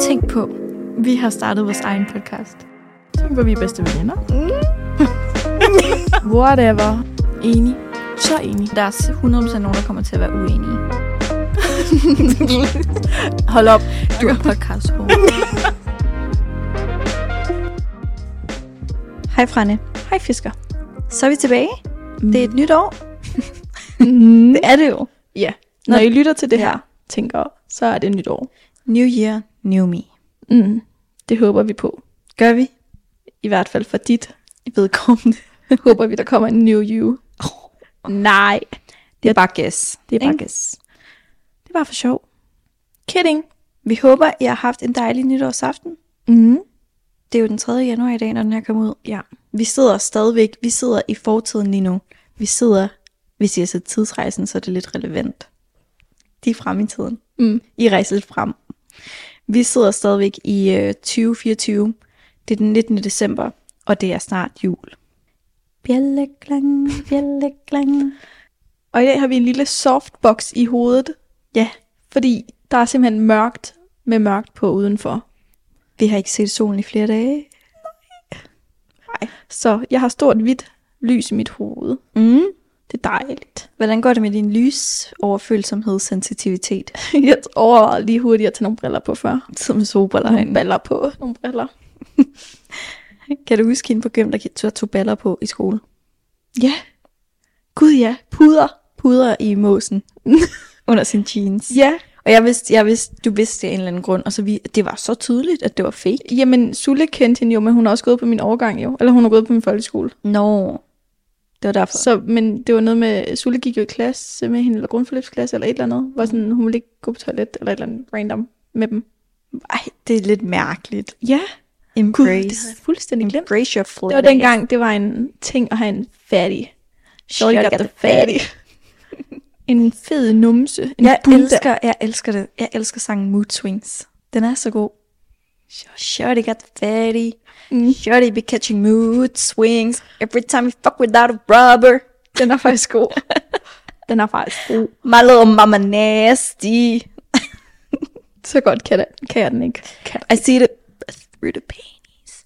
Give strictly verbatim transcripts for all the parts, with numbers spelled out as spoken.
Tænk på, vi har startet vores egen podcast. Tænk på, vi er bedste venner. Mm. Whatever. Enig. Så enig. Der er hundrede procent nogen, der kommer til at være uenige. Hold op. Du er podcast -hoved. Hej Franne. Hej Fisker. Så er vi tilbage. Mm. Det er et nyt år. Mm. Det er det jo. Ja. Når I lytter til det ja. her, tænker, så er det et nyt år. New year, new me. Mm. Det håber vi på. Gør vi? I hvert fald for dit vedkommende. håber vi, der kommer en new you. Oh. Nej. Det er bare gæs. Det er bare ikke? gæs. Det er bare for sjov. Kidding. Vi håber, I har haft en dejlig nytårsaften. Mm. Det er jo den tredje januar i dag, når den her kommer ud. Ja. Vi sidder stadigvæk, vi sidder i fortiden lige nu. Vi sidder, hvis jeg siger tidsrejsen, så er det lidt relevant. De er frem i tiden. Mm. I rejser lidt frem. Vi sidder stadigvæk i øh, tyve fireogtyve. Det er den nittende december, og det er snart jul. Bjelleklang, bjelleklang. Og i dag har vi en lille softbox i hovedet. Ja, fordi der er simpelthen mørkt med mørkt på udenfor. Vi har ikke set solen i flere dage. Nej. Så jeg har stort hvidt lys i mit hoved. Mm. Det er dejligt. Hvordan går det med din lysoverfølsomhed, sensitivitet? Jeg overvejede lige hurtigt at tage nogle briller på før. Som solbriller. Nogle baller på. Nogle briller. Kan du huske hende på gym, der tog baller på i skole? Ja. Gud ja. Puder. Puder i måsen. Under sin jeans. Ja. Og jeg vidste, jeg vidste, du vidste det af en eller anden grund, og så vi, det var så tydeligt, at det var fake. Jamen, Sulle kendte hende jo, men hun har også gået på min årgang jo. Eller hun har gået på min folkeskole. Nå, det var derfor. Så, men det var noget med, Sulle gik jo i klasse med hende, eller grundforløbsklasse, eller et eller andet. Hvor sådan, hun ville ikke gå på toilet, eller et eller andet random med dem. Ej, det er lidt mærkeligt. Ja. Embrace. Gud, det havde jeg fuldstændig glemt. Embrace your flag. Det var dengang, det var en ting at have en fatty. Shorty got the fatty. En fed numse. En jeg bulda. elsker, jeg elsker det. Jeg elsker sangen Mood Swings. Den er så god. Shorty got the fatty. Mm. Shorty be catching mood swings. Every time you fuck without a rubber. Den er faktisk god. Den er faktisk god. My little mama nasty. Så godt kan, det, kan jeg den ikke. Kan I see the through the penis.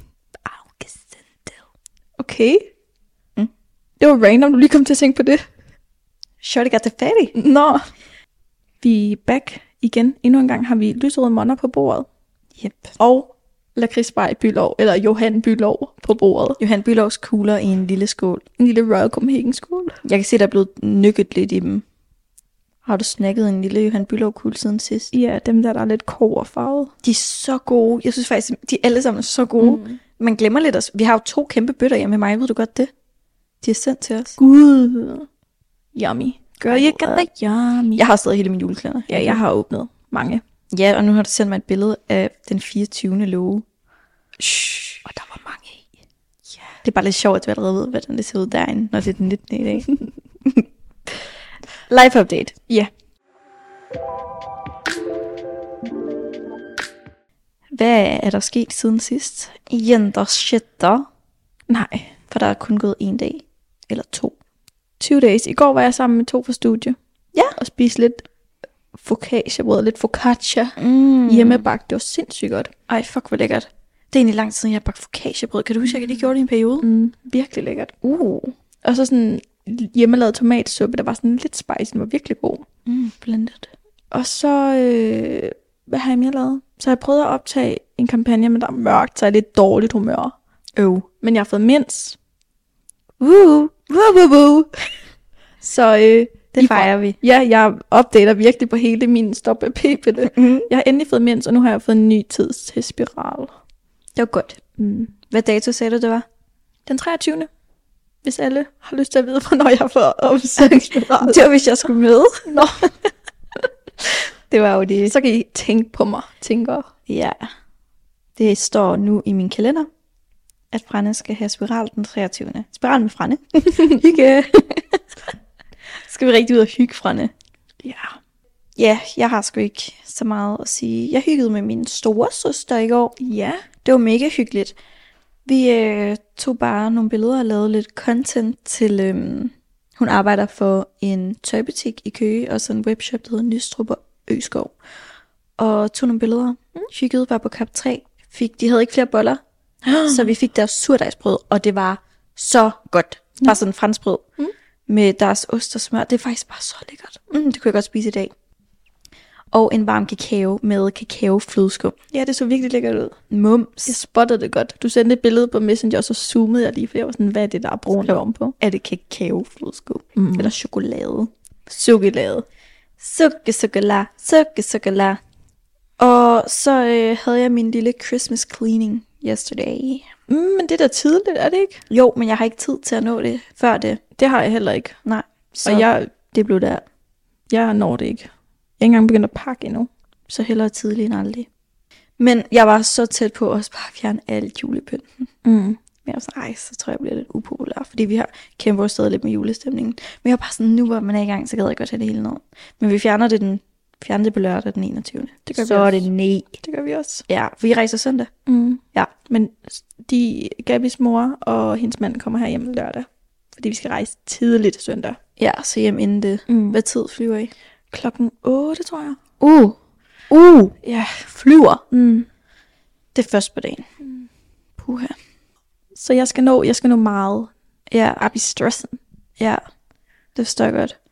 Okay. Mm. Det var random, du lige kom til at tænke på det. Shorty got the fatty. Nå. Vi er back igen. Endnu en gang har vi lyserøde monner på bordet. Yep. Og lakridsbar Bylov, eller Johan Bylov på bordet. Johan Bylovs kugler i en lille skål. En lille Royal Copenhagen skål. Jeg kan se, der er blevet nykket lidt i dem. Har du snakket en lille Johan Bylov kugle siden sidst? Ja, dem der, der er lidt kobberfarvet. De er så gode. Jeg synes faktisk, de alle sammen er så gode. Mm. Man glemmer lidt os. Vi har jo to kæmpe bøtter hjemme med mig. Ved du godt det? De er sendt til os. Gud. Yummy. Girl, you got the yummy. Jeg har stadig hele min julekalender. Ja, jeg har åbnet mange. Ja, og nu har du sendt mig et billede af den fireogtyvende låge. Shhh. Og der var mange i. Ja. Det er bare lidt sjovt, at du allerede ved, hvordan det ser ud derinde, når det er den nittende i dag. Life update. Ja. Hvad er der sket siden sidst? Jenter shitter. Nej, for der er kun gået en dag. Eller to. tyve days. I går var jeg sammen med to fra studie. Ja. Og spiste lidt focaccia-brød, lidt focaccia mm. hjemmebagt. Det var sindssygt godt. Ej, fuck hvor lækkert. Det er egentlig lang tid siden, jeg har bagt focaccia-brød. Kan du huske, at jeg lige gjorde det i en periode? Mm, virkelig lækkert. Uh. Og så sådan hjemmelavet tomatsuppe, der var sådan lidt spicy, den var virkelig god. Mm, blended. Og så, øh, hvad har jeg mere lavet? Så har jeg prøvet at optage en kampagne, men der er mørkt, så er jeg lidt dårligt humør. Øv. Men jeg har fået mens. Woo. Woo, woo, woo. Så øh, det fejrer vi. Ja, jeg opdater virkelig på hele min stop af p-pille. Mm. Jeg har endelig fået mens, og nu har jeg fået en ny tids til spiral. Det var godt. Mm. Hvad dato sagde du, det var? Den treogtyvende Hvis alle har lyst til at vide, hvornår jeg får opsat en spiral. Det var, hvis jeg skulle med. Nå. Det var jo det. Så kan I tænke på mig, tænker. Ja. Det står nu i min kalender, at Franne skal have spiral den treogtyvende Spiral med Franne. Hygge. Skal vi rigtig ud og hygge, Franne? Ja. Ja, jeg har sgu ikke så meget at sige. Jeg hyggede med min store søster i går. Ja. Det var mega hyggeligt. Vi øh, tog bare nogle billeder og lavede lidt content til... Øh, hun arbejder for en tøjbutik i Køge, og så en webshop, der hedder Nystrup og Øskov. og tog nogle billeder. Mm. Hyggede, var på kap tre. Fik, de havde ikke flere boller, så vi fik deres surdejsbrød, og det var så godt. Mm. Bare sådan franskbrød mm. med deres ost og smør. Det er faktisk bare så lækkert. Mm, det kunne jeg godt spise i dag. Og en varm kakao med kakaoflødeskum. Ja, det så virkelig lækkert ud. Mums. Jeg spottede det godt. Du sendte et billede på Messenger, og så zoomede jeg lige, for jeg var sådan, hvad er det, der er brun ovenpå? Er det kakaoflødeskum? Mm. Eller chokolade? Chokolade. Sukke, chokolade. Sukke, chokolade. Og så øh, havde jeg min lille Christmas cleaning yesterday. Mm, men det er da tidligt, er det ikke? Jo, men jeg har ikke tid til at nå det før det. Det har jeg heller ikke. Nej, så og jeg, det blev der. Jeg når det ikke. Jeg er ikke engang begyndt at pakke endnu. Så hellere tidligt end aldrig. Men jeg var så tæt på også bare at fjerne alt julepynten. Mm. Men jeg var sådan, ej, så tror jeg, jeg bliver lidt upopulær. Fordi vi har kæmpet stadig lidt med julestemningen. Men jeg var bare sådan, nu hvor man er i gang, så gad jeg godt have det hele ned. Men vi fjerner det, den, fjerner det på lørdag den enogtyvende Det gør så vi er også. det nej. Det gør vi også. Ja, for vi rejser søndag. Mm. Ja. Men de, Gabis mor og hendes mand kommer her hjem lørdag. Fordi vi skal rejse tidligt søndag. Ja, så hjem inden det. Mm. Hvad tid flyver I? Klokken otte, tror jeg. Uh, uh, Ja. flyver. Mm. Det er først på dagen. Mm. Puha. Så jeg skal nå, jeg skal nå meget Ja, op i stressen. ja, det forstår jeg godt.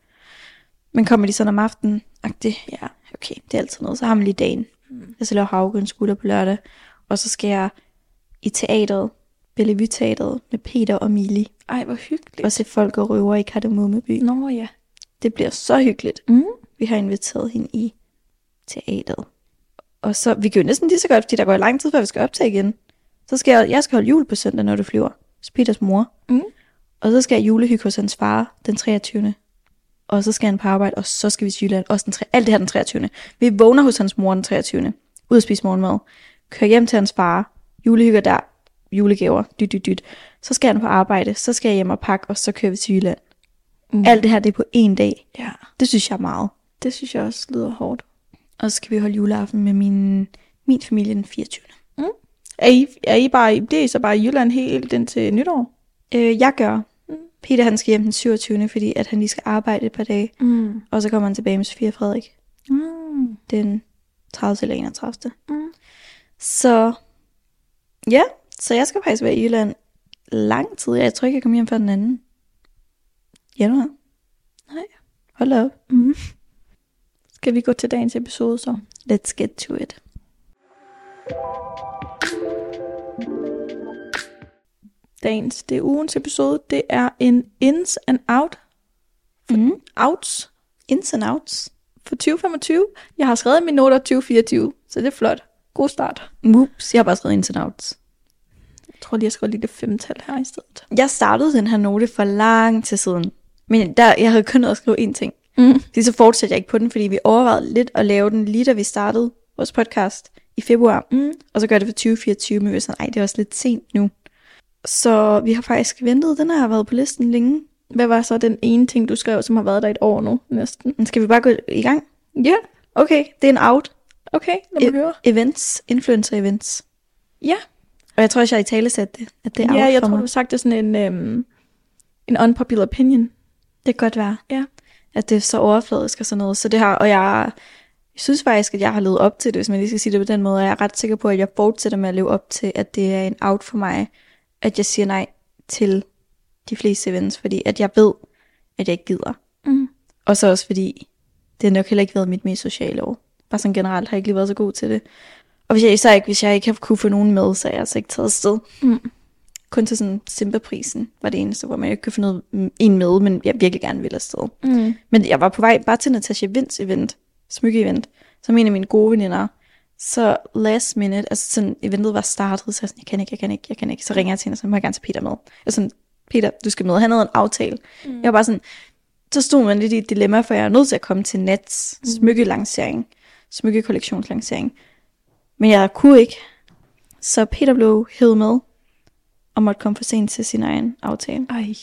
Men kommer de sådan om aftenen? Agtigt? Ja, okay, det er altid noget. Så har man lige dagen. Mm. Jeg skal lave havgrønskutter på lørdag. Og så skal jeg i teateret, Bellevue Teateret, med Peter og Mili. Ej, hvor hyggeligt. Og se folk og røver i Kardemommeby. Nå ja. Det bliver så hyggeligt. Mm. Vi har inviteret hende i teateret. Og så, vi kan jo næsten lige så godt, fordi der går lang tid, før vi skal optage igen. Så skal jeg, jeg skal holde jul på søndag, når du flyver. Så Peters mor. Mm. Og så skal jeg julehygge hos hans far den treogtyvende Og så skal han på arbejde, og så skal vi til Jylland. Også den tre- alt det her den treogtyvende Vi vågner hos hans mor den treogtyvende Ud at spise morgenmad. Kører hjem til hans far. Julehygger der. Julegaver. Dyt, dyt, dyt. Så skal han på arbejde. Så skal jeg hjem og pakke, og så kører vi til Jylland. Mm. Alt det her, det er på én dag. Ja, Det synes jeg er meget. det synes jeg også lyder hårdt. Og så skal vi holde juleaften med min, min familie den fireogtyvende Mm. Er I, er I bare, det er I så bare i Jylland helt indtil nytår? Øh, jeg gør. Mm. Peter han skal hjem den syvogtyvende fordi at han lige skal arbejde et par dage. Mm. Og så kommer han tilbage med Sofie og Frederik. Mm. Den tredivte eller enogtredivte Mm. Så ja, så jeg skal faktisk være i Jylland lang tid. Jeg tror ikke, jeg kommer hjem før den anden januar. Nej. Hold op. Mm. Skal vi gå til dagens episode så? Let's get to it. Dagens, det er ugens episode. Det er en ins and out. Mm. Outs Ins and outs. for tyve femogtyve. Jeg har skrevet mine noter tyve fireogtyve, så det er flot. God start. Whoops, jeg har bare skrevet ins and outs. Jeg tror lige, jeg skrev lige det femtal her i stedet. Jeg startede den her note for lang tid siden. Men der, jeg havde kun nået at skrive én ting. Mm. Fordi så fortsatte jeg ikke på den, fordi vi overvejede lidt at lave den lige da vi startede vores podcast i februar. Mm. Og så gør det for tyve fireogtyve, men vi var sådan, ej, det er også lidt sent nu. Så vi har faktisk ventet, den har været på listen længe. Hvad var så den ene ting, du skrev, som har været der et år nu næsten? Men skal vi bare gå i gang? Ja, Okay, det er en out. okay, lad mig E- høre. Events, influencer events. Ja, Og jeg tror også, jeg har i tale sat det, at det er ja out jeg for tror, mig. du har sagt det er sådan en, um, en unpopular opinion. Det kan godt være, Ja. at det er så overfladisk og sådan noget. Så det har, og jeg synes faktisk, at jeg har levet op til det, hvis man lige skal sige det på den måde. Og jeg er ret sikker på, at jeg fortsætter med at leve op til, at det er en out for mig, at jeg siger nej til de fleste events, fordi at jeg ved, at jeg ikke gider. Mm. Og så også fordi, det har nok heller ikke været mit mest sociale år. Bare sådan generelt har jeg ikke lige været så god til det. Og hvis jeg især ikke, hvis jeg ikke har kunne få nogen med, så er jeg altså ikke taget afsted. Mm. Kun til sådan Simba-prisen var det eneste, hvor man ikke kunne få noget, en med, men jeg virkelig gerne ville afsted. Mm. Men jeg var på vej bare til Natasha Vinds event, smykke-event, som en af mine gode veninder. Så last minute, altså sådan eventet var startet, så jeg sådan, jeg kan ikke, jeg kan ikke, jeg kan ikke. Så ringer jeg til hende, og så må jeg gerne tage Peter med. Jeg sådan, Peter, du skal med. Han havde en aftale. Mm. Jeg var bare sådan, så stod man lidt i et dilemma, for jeg er nødt til at komme til Nats mm. smykke-lancering, smykke-kollektionslancering. Men jeg kunne ikke. Så Peter blev hævet med, og måtte komme for sent til sin egen aftale. Ej.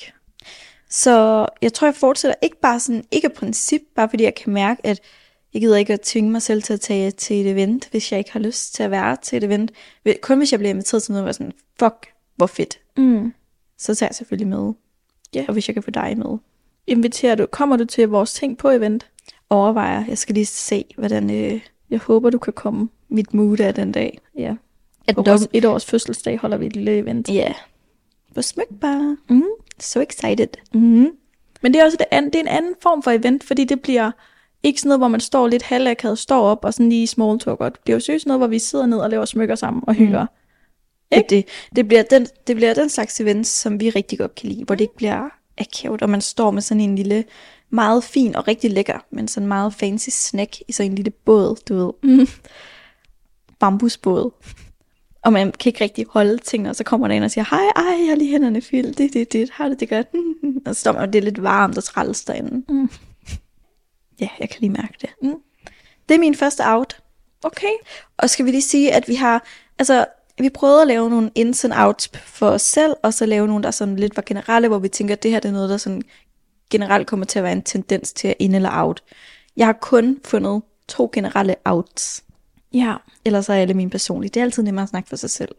Så jeg tror, jeg fortsætter ikke bare sådan, ikke af princip, bare fordi jeg kan mærke, at jeg gider ikke at tvinge mig selv til at tage til et event, hvis jeg ikke har lyst til at være til et event. Kun hvis jeg bliver inviteret til noget, hvor jeg sådan, fuck, hvor fedt. Mm. Så tager jeg selvfølgelig med. Ja. Og hvis jeg kan få dig med. Inviterer du, kommer du til vores ting på event? Overvejer, jeg skal lige se, hvordan, øh, Jeg håber, du kan komme. Mit mood er den dag. Ja. At På vores et års fødselsdag holder vi et lille event. Ja. Yeah. Hvor smukt bare. Mm. So excited. Mm. Men det er også det andet, det er en anden form for event, fordi det bliver ikke sådan noget, hvor man står lidt halvakavet, står op og sådan lige small talk. Det bliver jo seriøst noget, hvor vi sidder ned og laver smykker sammen og hygger. Mm. Det, det, det, bliver den, det bliver den slags events, som vi rigtig godt kan lide, hvor det ikke bliver akavet, og man står med sådan en lille, meget fin og rigtig lækker, men sådan meget fancy snack i sådan en lille båd, du ved. Mm. Bambusbåd. Og man kan ikke rigtig holde tingene, og så kommer der en og siger, hej, ej, jeg har lige hænderne fyldt, det, det, det, har det, det godt. Og så står man, og det er lidt varmt og træls derinde. Mm. Ja, jeg kan lige mærke det. Mm. Det er min første out. Okay. Og skal vi lige sige, at vi har, altså, vi prøvede at lave nogle ins and outs for os selv, og så lave nogle, der sådan lidt var generelle, hvor vi tænker, at det her det er noget, der sådan generelt kommer til at være en tendens til at ind eller out. Jeg har kun fundet to generelle outs. Ja. Ellers er alle mine personlige. Det er altid nemmere at snakke for sig selv.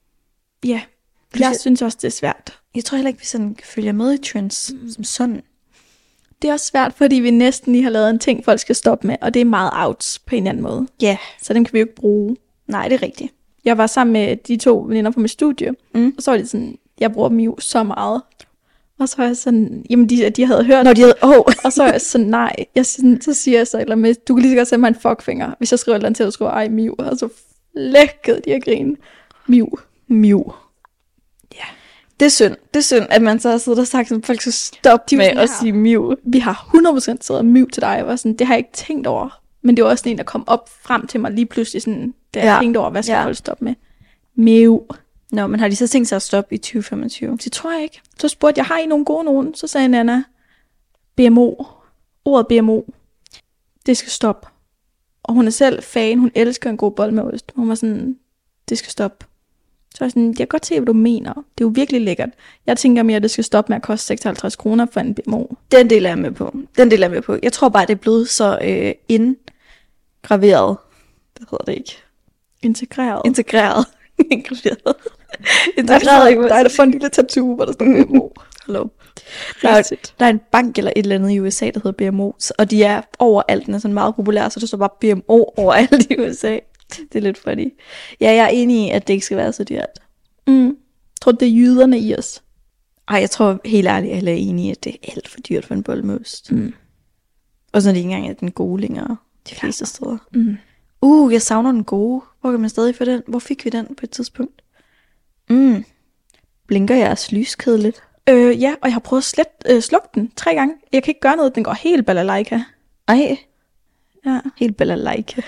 Ja. Jeg synes også, det er svært. Jeg tror heller ikke, vi sådan følger med i trends mm. som sådan. Det er også svært, fordi vi næsten lige har lavet en ting, folk skal stoppe med, og det er meget outs på en eller anden måde. Ja. Yeah. Så dem kan vi jo ikke bruge. Nej, det er rigtigt. Jeg var sammen med de to veninder på mit studie, mm. og så var det sådan, jeg bruger dem jo så meget. Og så var jeg sådan, jamen de, de havde hørt. Når de havde, oh. Og så er jeg sådan, nej. Jeg, sådan, så siger jeg så, eller med, du kan lige så godt sende mig en fuckfinger, hvis jeg skriver et eller andet til, at du skriver, ej, miu. Og så flækkede de at grine. Miu. Miu. Ja. Det er synd. Det er synd, at man så har siddet og sagt, at folk skal stoppe med at sige miu. Vi har hundrede procent siddet miu til dig. Jeg var sådan, det har jeg ikke tænkt over. Men det var også en, der kom op frem til mig lige pludselig, sådan, da jeg ja. tænkte over, hvad skal jeg ja. holde stop med. Miu. Nå, men har de så tænkt sig at stoppe i tyve femogtyve? Det tror jeg ikke. Så spurgte jeg, har I nogle gode nogen? Så sagde Nana, B M O. Ordet B M O. Det skal stoppe. Og hun er selv fan. Hun elsker en god bold med ost. Hun var sådan, det skal stoppe. Så jeg sådan, jeg kan godt se, hvad du mener. Det er jo virkelig lækkert. Jeg tænker mere, at det skal stoppe med at koste seksoghalvtreds kroner for en B M O. Den del er jeg med på. Den del er jeg med på. Jeg tror bare, det er blevet så øh, indgraveret. Det hedder det ikke. Integreret. Integreret. Indgraveret. Integreret, ikke? Der er der for en lille tattoo, hvor der står B M O. Hallo. Der er, der er en bank eller et eller andet i U S A, der hedder B M O, og de er overalt, den er sådan meget populær, så der står bare B M O overalt i U S A. Det er lidt funny. Ja, jeg er enig i, at det ikke skal være så dyrt. Mm. Jeg tror, det er jyderne i os. Ej, jeg tror helt ærligt, at jeg er enig i, at det er alt for dyrt for en bolle med ost. Mm. Og så er det ikke engang at den gode længere de fleste steder. Mm. Uh, jeg savner den gode. Hvor kan man stadig få den? Hvor fik vi den på et tidspunkt? Mm. Blinker jeres lyskæde lidt? Øh, ja, og jeg har prøvet at slet, øh, slukke den tre gange. Jeg kan ikke gøre noget, den går helt balalaika. Ej. Ja. Helt balalaika.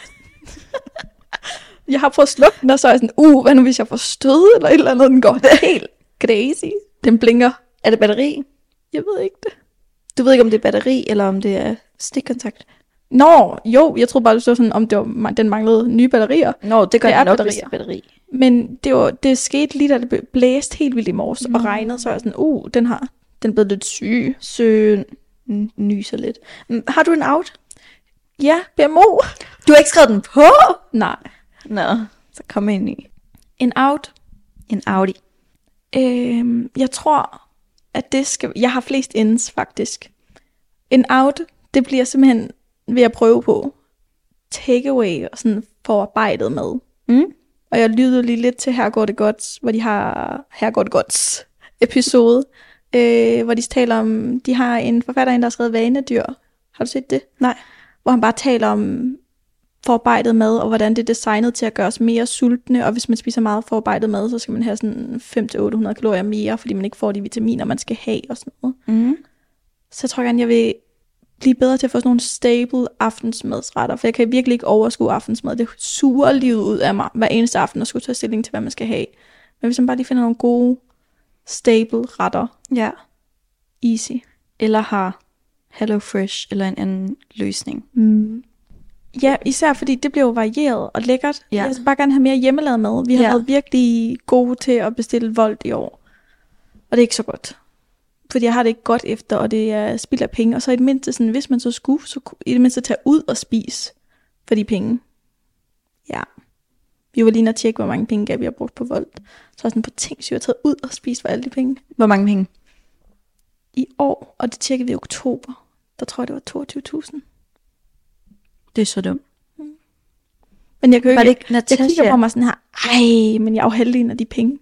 Jeg har prøvet at slukke den, og så er jeg sådan, uh, hvad nu hvis jeg får stød eller et eller andet, den går helt crazy. Den blinker. Er det batteri? Jeg ved ikke det. Du ved ikke, om det er batteri, eller om det er stikkontakt? Nå, jo, jeg tror bare, det var sådan, om det var, den manglede nye batterier. Nå, det gør det det nok, batterier. batteri. Men det, var, det skete lige, da det blæste helt vildt i morges, mm. og regnede, så er jeg sådan, uh, den har, den er blevet lidt syg. Søn, nyser lidt. Har du en out? Ja, B M O. Du har ikke skrevet den på? Nej. Nå, så kom ind i. En out. En Audi. Øhm, jeg tror, at det skal... Jeg har flest ends, faktisk. En out, det bliver simpelthen ved at prøve på takeaway og sådan forarbejdet med. Mm. Og jeg lyttede lige lidt til Her går det godt, hvor de har Her går det godt episode, øh, hvor de taler om, de har en forfatter, der har skrevet Vanedyr. Har du set det? Nej. Hvor han bare taler om forarbejdet mad, og hvordan det er designet til at gøre os mere sultne, og hvis man spiser meget forarbejdet mad, så skal man have sådan fem til otte hundrede kalorier mere, fordi man ikke får de vitaminer, man skal have og sådan noget. Mm. Så jeg tror gerne, jeg vil blive bedre til at få sådan nogle stable aftensmadsretter, for jeg kan virkelig ikke overskue aftensmad. Det suger livet ud af mig hver eneste aften, og skulle tage stilling til, hvad man skal have. Men hvis man bare lige finder nogle gode, stable retter, ja, easy. Eller har Hello Fresh eller en anden løsning. Mm. Ja, især fordi det bliver jo varieret og lækkert. Ja. Jeg skal bare gerne have mere hjemmelavet mad. Vi har ja. været virkelig gode til at bestille Volt i år. Og det er ikke så godt. Fordi jeg har det ikke godt efter, og det er spild af penge. Og så i det mindste, sådan, hvis man så skulle, så i det mindste tage ud og spise for de penge. Ja. Vi var lige at tjekke, hvor mange penge gav vi har brugt på Volt. Så var sådan på ting, så jeg har taget ud og spise for alle de penge. Hvor mange penge? I år, og det tjekkede vi i oktober. Der tror jeg, det var toogtyve tusind. Det er så dumt. Mm. Men jeg, kan jo Var det ikke, ikke jeg kigger Natasha? på mig sådan her, ej, men jeg er jo halvdelen af de penge.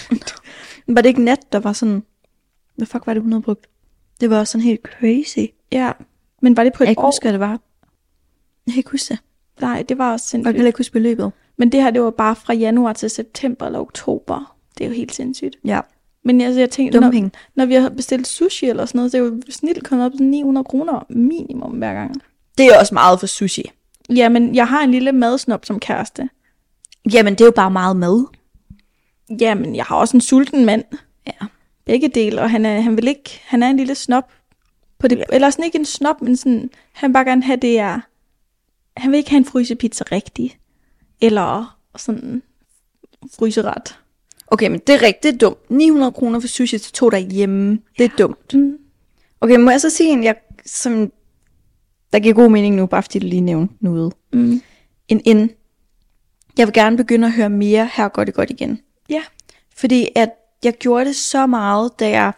Var det ikke Nat, der var sådan, hvad fuck var det, hun havde brugt? Det var også sådan helt crazy. Ja, men var det på Jeg et kan år? huske, hvad det var. Jeg kan ikke huske det. Nej, det var også Jeg sindssygt. kan heller ikke huske beløbet. Men det her, det var bare fra januar til september eller oktober. Det er jo helt sindssygt. Ja, Men altså, jeg tænkte, når, dumping. når vi har bestilt sushi eller sådan noget, så er det jo snit kommet op til ni hundrede kroner minimum hver gang. Det er også meget for sushi. Ja, men jeg har en lille madsnop som kæreste. Jamen, det er jo bare meget mad. Ja, men jeg har også en sulten mand. Ja. Begge dele, og han er, han vil ikke, han er en lille snop på det, Ja. eller sådan ikke en snop, men sådan, han vil bare gerne have det er, han vil ikke have en frysepizza rigtig, eller sådan fryseret. Okay, men det er rigtigt, det er dumt. ni hundrede kroner for sushi til to derhjemme. Det er dumt. Mm. Okay, må jeg så sige en, jeg, som, der giver god mening nu, bare fordi du lige nævnte noget. Mm. En ind. Jeg vil gerne begynde at høre mere Her går det godt igen. Ja. Fordi at jeg gjorde det så meget, da jeg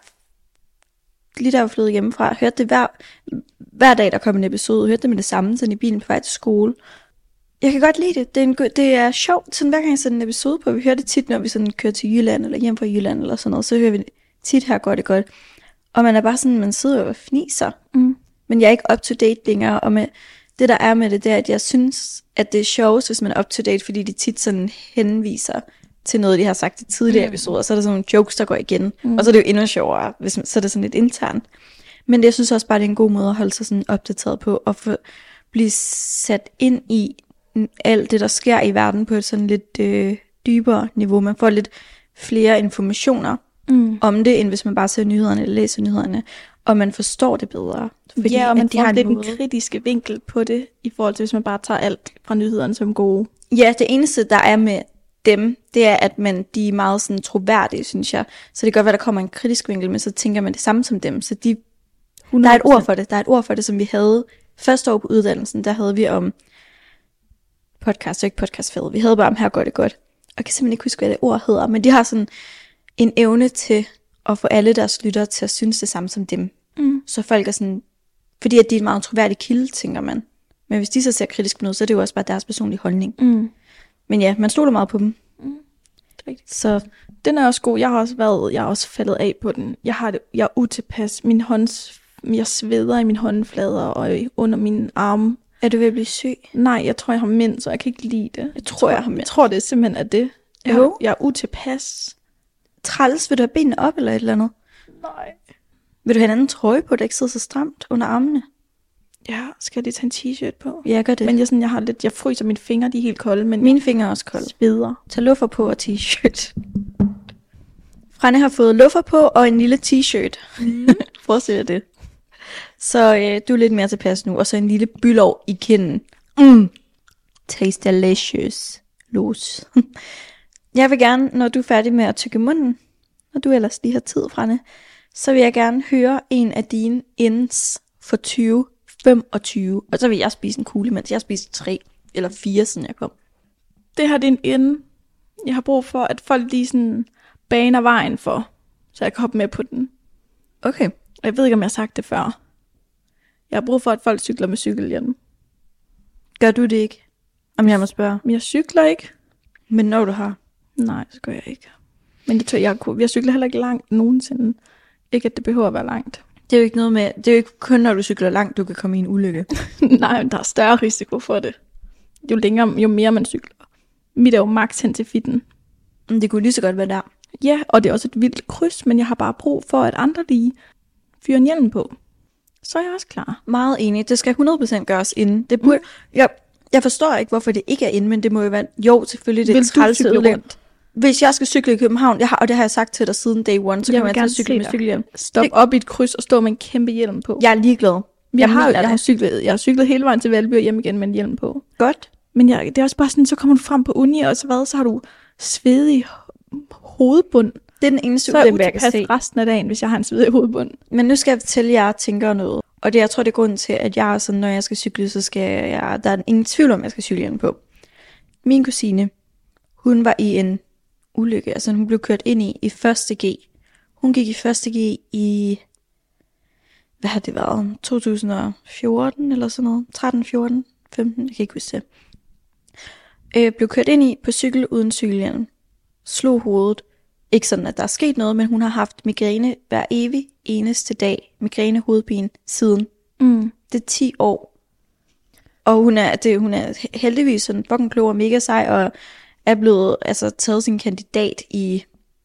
lige da jeg var flyttet hjemmefra, hørte det hver, hver dag, der kom en episode, hørte det med det samme, sådan i bilen på vej til skole. Jeg kan godt lide det. Det er, en, go- det er sjovt, sådan hver gang jeg sætter en episode på. Vi hører det tit, når vi sådan kører til Jylland, eller hjem fra Jylland, eller sådan noget, så hører vi det tit Her går det godt. Og man er bare sådan, man sidder og fniser. Mm. Men jeg er ikke up to date længere, og med det der er med det, det er, at jeg synes, at det er sjovt, hvis man er up to date, fordi de tit sådan henviser til noget, de har sagt i tidligere mm. episoder, så er der sådan nogle jokes, der går igen, mm. og så er det jo endnu sjovere, hvis man, så er det sådan lidt internt. Men jeg synes også bare, det er en god måde at holde sig sådan opdateret på, og få, blive sat ind i alt det, der sker i verden på et sådan lidt øh, dybere niveau. Man får lidt flere informationer Mm. om det, end hvis man bare ser nyhederne eller læser nyhederne, og man forstår det bedre. Fordi Ja, og man at de får har lidt en noget- kritiske vinkel på det, i forhold til, hvis man bare tager alt fra nyhederne som gode. Ja, det eneste, der er med dem, det er, at man, de er meget sådan troværdige, synes jeg. Så det kan godt være, der kommer en kritisk vinkel, men så tænker man det samme som dem. Så de, der er et ord for det. Der er et ord for det, som vi havde første år på uddannelsen. Der havde vi om podcast, og ikke podcastfaget. Vi havde bare om Her går det godt. Og jeg kan simpelthen ikke huske, hvad det ord hedder. Men de har sådan en evne til at få alle deres lyttere til at synes det samme som dem. Mm. Så folk er sådan, fordi at de er en meget troværdig kilde, tænker man. Men hvis de så ser kritisk på noget, så er det jo også bare deres personlige holdning. Mm. Men ja, man stoler meget på dem. Det er rigtigt. Så Den er også god. Jeg har også været, jeg har også faldet af på den. Jeg har det, jeg er utilpas. Min hånds, jeg sveder i mine håndflader og i- under mine arme. er du ved at blive syg? Nej, jeg tror, jeg har mænd, så jeg kan ikke lide det. Jeg tror, jeg har mænd. Jeg tror, det er simpelthen er det. Jeg, Jo. jeg er utilpas. Træls, vil du have benene op eller et eller andet? Nej. Vil du have en anden trøje på, der ikke sidder så stramt under armene? Ja, skal jeg lige tage en t-shirt på? Ja, gør det. Men jeg, sådan, jeg har lidt, jeg fryser mine fingre, de er helt kolde, men Mine fingre er også kolde. jeg sveder. Tag luffer på og t-shirt. Franne har fået luffer på og en lille t-shirt. Mm. Forestil dig det. Så øh, du er lidt mere tilpas nu. Og så en lille bylov i kinden. Mm. Taste delicious. Los. Jeg vil gerne, når du er færdig med at tykke munden, når du ellers lige har tid, Franne, så vil jeg gerne høre en af dine ends for tyve femogtyve. Og så vil jeg spise en kugle, mens jeg spiser tre eller fire, siden jeg kom. Det her det er en ende. Jeg har brug for, at folk lige sådan baner vejen for, så jeg kan hoppe med på den. Okay. Og jeg ved ikke, om jeg har sagt det før. Jeg har brug for, at folk cykler med cykelhjelm. Gør du det ikke? Om jeg må spørge. Men jeg cykler ikke. Men når du har. Nej, det gør jeg ikke. Men det tror jeg, jeg, jeg cykler heller ikke langt nogensinde. Ikke, at det behøver at være langt. Det er jo ikke noget med, det er jo ikke kun, når du cykler langt, du kan komme i en ulykke. Nej, men der er større risiko for det. Jo længere, jo mere man cykler. Mit er jo max hen til fitten. Men det kunne lige så godt være der. Ja, og det er også et vildt kryds, men jeg har bare brug for, at andre lige fyrer en hjelm på. Så er jeg også klar. Meget enig. Det skal hundrede procent gøres inden. Det burde, mm. jeg, jeg forstår ikke, hvorfor det ikke er inden, men det må jo være, jo selvfølgelig, det Vil er du træls cykle ødelægge. rundt? Hvis jeg skal cykle i København, jeg har, og det har jeg sagt til dig siden day one, så Jeg kommer vil jeg til gerne at cykle se med dig. cykelhjelm. Stop Det- op i et kryds og stå med en kæmpe hjelm på. Jeg er ligeglad. jeg, jeg har, mener jeg, har det. cyklet, jeg har cyklet hele vejen til Valby og hjem igen med en hjelm på. Godt. Men jeg, det er også bare sådan, så kommer du frem på uni, og så hvad, så har du svedig hovedbund. Det er den eneste Så er jeg ulempe, jeg kan utilpas se. resten af dagen, hvis jeg har en svedig hovedbund. Men nu skal jeg fortælle jer, jeg tænker noget. Og det, jeg tror, det er grunden til, at jeg er sådan, når jeg skal cykle, så skal jeg, der er ingen tvivl om, at jeg skal cykle hjelm på. Min kusine, hun var i en ulykke, altså hun blev kørt ind i i første G. Hun gik i første G i, hvad har det været, to tusind og fjorten eller sådan noget, tretten, fjorten, femten, jeg kan ikke huske det. Øh, blev kørt ind i på cykel uden cykelhjelm. Slog hovedet. Ikke sådan, at der er sket noget, men hun har haft migræne hver evig eneste dag. Migræne hovedpine siden. Mm. Det er ti år. Og hun er, det, hun er heldigvis sådan fucking klog og mega sej, og er blevet altså, taget sin kandidat i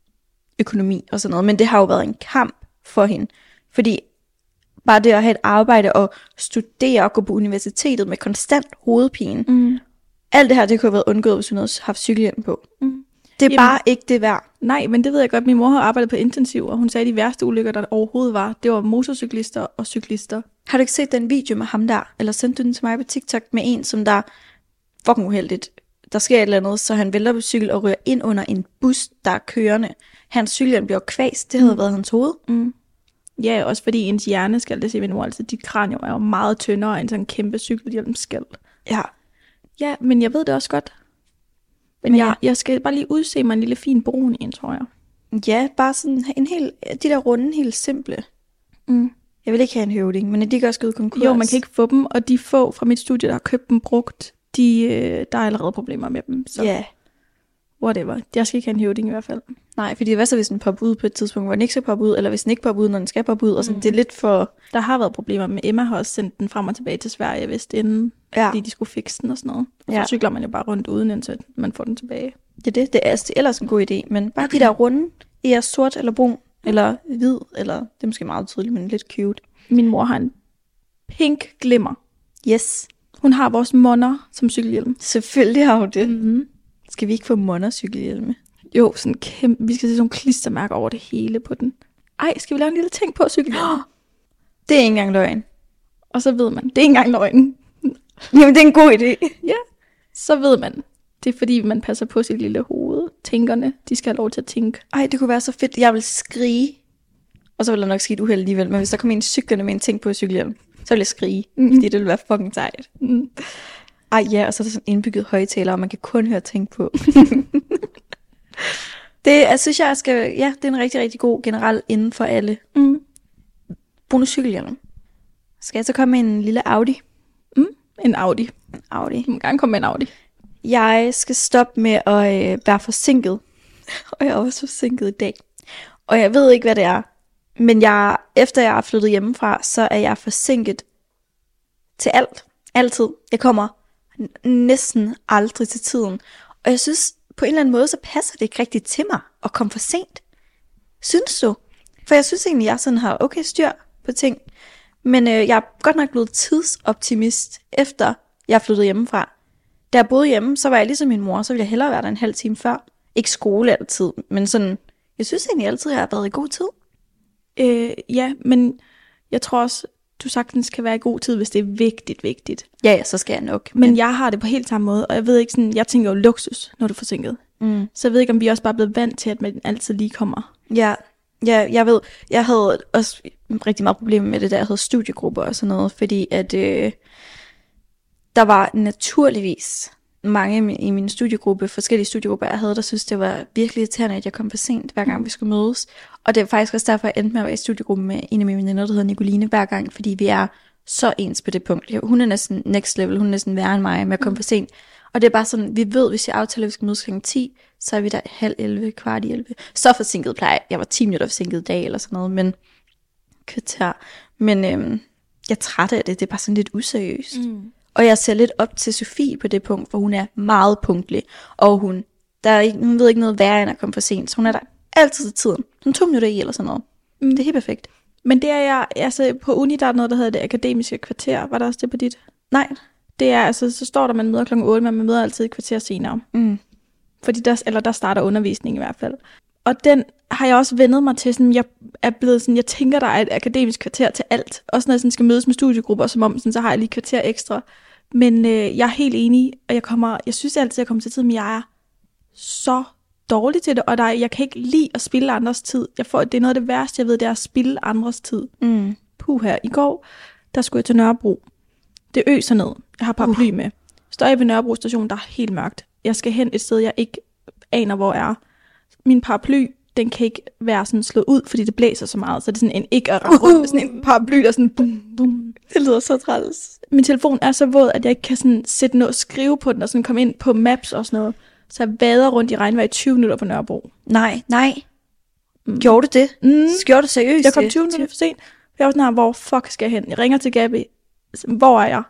økonomi og sådan noget. Men det har jo været en kamp for hende. Fordi bare det at have et arbejde og studere og gå på universitetet med konstant hovedpine. Mm. Alt det her, det kunne have været undgået, hvis hun havde haft cykelhjelm på. Mm. Det er Jamen, bare ikke det værd. Nej, men det ved jeg godt. Min mor har arbejdet på intensiv, og hun sagde, at de værste ulykker, der overhovedet var, det var motorcyklister og cyklister. Har du ikke set den video med ham der? Eller sendte du den til mig på TikTok med en, som der fucking uheldigt. Der sker et eller andet, så han vælter på cykel og ryger ind under en bus, der er kørende. Hans cykelhjelm bliver kvæst. Det havde mm. været hans hoved. Mm. Ja, også fordi ens hjerne skal, det siger min mor altid, dit kranium er jo meget tyndere end sådan en kæmpe cykelhjelm skal. Ja. Ja, men jeg ved det også godt. Men, men jeg, jeg skal bare lige udse mig en lille fin brun en, tror jeg. Ja, bare sådan en helt, de der runde, helt simple. Mm. Jeg vil ikke have en høvding, men de kan også gå ud konkurs. Jo, man kan ikke få dem, og de få fra mit studie, der har købt dem brugt, de, øh, der er allerede problemer med dem. Så ja. Whatever. Jeg skal ikke have en høvding i hvert fald. Nej, fordi hvad så, hvis den popper ud på et tidspunkt, hvor den ikke skal poppe ud, eller hvis den ikke popper ud, når den skal poppe ud, og sådan, mm. det er lidt for... Der har været problemer med Emma, har også sendt den frem og tilbage til Sverige, vist inden, ja. Fordi de skulle fikse den og sådan noget. Og ja. så cykler man jo bare rundt uden, indtil man får den tilbage. Det er det, det er altså ellers en god idé, men bare de der runde, i er sort eller brun, eller hvid, eller det er måske meget tydeligt, men lidt cute. Min mor har en pink glimmer. Yes. Hun har vores monner som cykelhjelm. Selvfølgelig har hun det. Mm-hmm. Skal vi ikke få monner cykelhjelme? Jo, sådan kæmpe. Vi skal se sådan nogle klistermærker over det hele på den. Ej, skal vi lave en lille ting på cykelhjelm? Det er ikke engang løgn. Og så ved man, det er ikke engang løgn. Jamen, det er en god idé. Ja, så ved man. Det er fordi, man passer på sit lille hoved. Tænkerne, de skal have lov til at tænke. Ej, det kunne være så fedt. Jeg vil skrige. Og så vil der nok ske et uheld alligevel. Men hvis der kommer en cyklerne med en ting på cykelhjelm, så vil jeg skrige. Mm. Fordi det vil være fucking sejt. Mm. Ej ja, og så er der sådan indbygget højtaler, og man kan kun høre ting på. Det jeg synes jeg skal, ja, det er en rigtig, rigtig god generel inden for alle. Mm. Brune cykelhjelm. Skal jeg så komme med en lille Audi? Mm. En Audi. En Audi. Du må gerne komme med en Audi. Jeg skal stoppe med at øh, være forsinket. Og jeg er også forsinket i dag. Og jeg ved ikke, hvad det er. Men jeg, efter jeg er flyttet hjemmefra, så er jeg forsinket til alt. Altid. Jeg kommer næsten aldrig til tiden. Og jeg synes, på en eller anden måde, så passer det ikke rigtigt til mig at komme for sent. Synes du? For jeg synes egentlig, jeg sådan har okay styr på ting. Men øh, jeg er godt nok blevet tidsoptimist, efter jeg er flyttet hjemmefra. Da jeg boede hjemme, så var jeg ligesom min mor, så ville jeg hellere være der en halv time før. Ikke skole altid, men sådan, jeg synes egentlig altid, jeg har været i god tid. Øh, ja, men jeg tror også, du sagtens kan være i god tid, hvis det er vigtigt, vigtigt. Ja, ja, så skal jeg nok. Men, men jeg har det på helt samme måde, og jeg ved ikke sådan, jeg tænker jo luksus, når du er forsinket. Mm. Så jeg ved ikke, om vi også bare er blevet vant til, at man altid lige kommer. Ja, ja, jeg ved, jeg havde også rigtig meget problemer med det der, jeg havde studiegrupper og sådan noget, fordi at øh, der var naturligvis mange i min studiegruppe, forskellige studiegrupper, jeg havde, der synes det var virkelig irriterende, at jeg kom for sent, hver gang vi skulle mødes. Og det er faktisk også derfor, jeg endte med at være i studiegruppen med en af mine veninder, der hedder Nicoline, hver gang, fordi vi er så ens på det punkt. Hun er næsten next level, hun er næsten værre end mig med at komme for sent. Og det er bare sådan, vi ved, hvis jeg aftaler, at vi skal mødes klokken ti, så er vi der halv elleve, kvart i elleve. Så forsinket plejer jeg. Jeg var ti minutter forsinket i dag, eller sådan noget, men kvarter. Men øhm, jeg er træt af det, det er bare sådan lidt useriøst. Mm. Og jeg ser lidt op til Sofie på det punkt, for hun er meget punktlig. Og hun, der er ikke, hun ved ikke noget værre end at komme for sent, så hun er der altid til tiden. Sådan to minutter i, eller sådan noget. Mm. Det er helt perfekt. Men det er jeg, altså på uni, der er noget, der hedder det akademiske kvarter. Var der også det på dit? Nej. Det er, altså, så står der, man møder klokken otte, men man møder altid et kvarter senere. Mm. Fordi der, eller der starter undervisning i hvert fald. Og den har jeg også vendet mig til, sådan, jeg er blevet sådan, jeg tænker, der er et akademisk kvarter til alt. Også når jeg sådan skal mødes med studiegrupper, som om, sådan, så har jeg lige et kvarter ekstra. Men øh, jeg er helt enig, og jeg kommer, jeg synes altid, at jeg kommer til tid, men jeg er så dårlig til det, og der er, jeg kan ikke lide at spilde andres tid. Jeg får, det er noget af det værste, jeg ved, det er at spilde andres tid. Mm. Puh her, i går, der skulle jeg til Nørrebro. Det øser ned. Jeg har paraply uh. med. Står jeg ved Nørrebro station, der er helt mørkt. Jeg skal hen et sted, jeg ikke aner, hvor er. Min paraply den kan ikke være sådan slået ud, fordi det blæser så meget. Så det er sådan en ikke at ramme rundt med sådan en paraply, der sådan bum, bum. Det lyder så træls. Min telefon er så våd, at jeg ikke kan sådan sætte noget og skrive på den, og sådan komme ind på Maps og sådan noget. Så jeg vader rundt i regnvejr i tyve minutter på Nørrebro. Nej, nej. Mm. Gjorde du det? Mm. Gjorde du seriøst? Jeg kom tyve minutter for sent. Jeg var sådan her, hvor fuck skal jeg hen? Jeg ringer til Gabi. Hvor er jeg?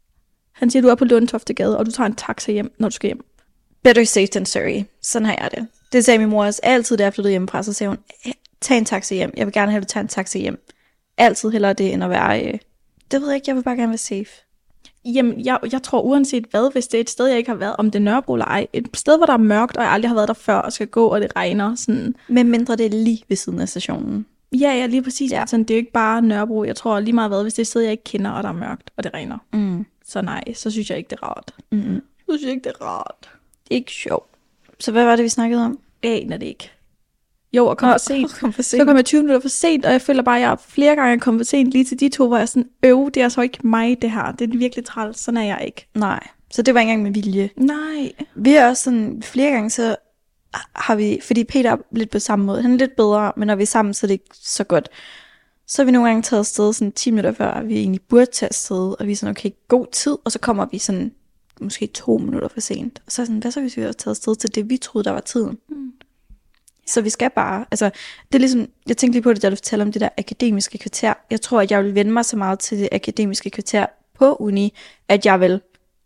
Han siger, du er på Lundtoftegade, og du tager en taxa hjem, når du skal hjem. Better safe than sorry. Sådan har jeg det. Det sagde min mor også altid, da jeg flyttede hjemmefra. Så sagde hun, tag en taxa hjem. Jeg vil gerne have, at du tager en taxa hjem. Altid hellere det, end at være... Øh... Det ved jeg ikke, jeg vil bare gerne være safe. Jamen, jeg, jeg tror uanset hvad, hvis det er et sted, jeg ikke har været, om det er Nørrebro eller ej, et sted, hvor der er mørkt, og jeg aldrig har været der før, og skal gå, og det regner, sådan... Men mindre det er lige ved siden af stationen. Ja, ja, lige præcis. Ja. Sådan, det er jo ikke bare Nørrebro. Jeg tror lige meget hvad, hvis det er et sted, jeg ikke kender, og der er mørkt, og det regner. Mm. Så nej, så synes jeg ikke, det er rart. Mm-hmm. Så synes jeg ikke, det er rart. Ikke sjovt. Så hvad var det, vi snakkede om? Jeg aner det ikke. Jo, og kom Nå, for sent. kom for sent. Så kom jeg tyve minutter for sent, og jeg føler bare, at jeg flere gange er kommet for sent lige til de to, hvor jeg er sådan, øv, det er så ikke mig, det her. Det er virkelig træls, sådan er jeg ikke. Nej, så det var ikke engang med vilje. Nej. Vi er også sådan, flere gange så har vi, fordi Peter er lidt på samme måde, han er lidt bedre, men når vi er sammen, så er det ikke så godt. Så har vi nogle gange taget afsted sådan ti minutter før, vi egentlig burde tage afsted, og vi er sådan, okay, god tid, og så kommer vi sådan, måske to minutter for sent. Og så er sådan, hvad så hvis vi har taget afsted til det, vi troede, der var tiden? Mm. Så vi skal bare, altså, det er ligesom, jeg tænkte lige på det, da du fortalte om det der akademiske kvarter. Jeg tror, at jeg vil vende mig så meget til det akademiske kvarter på uni, at jeg vil,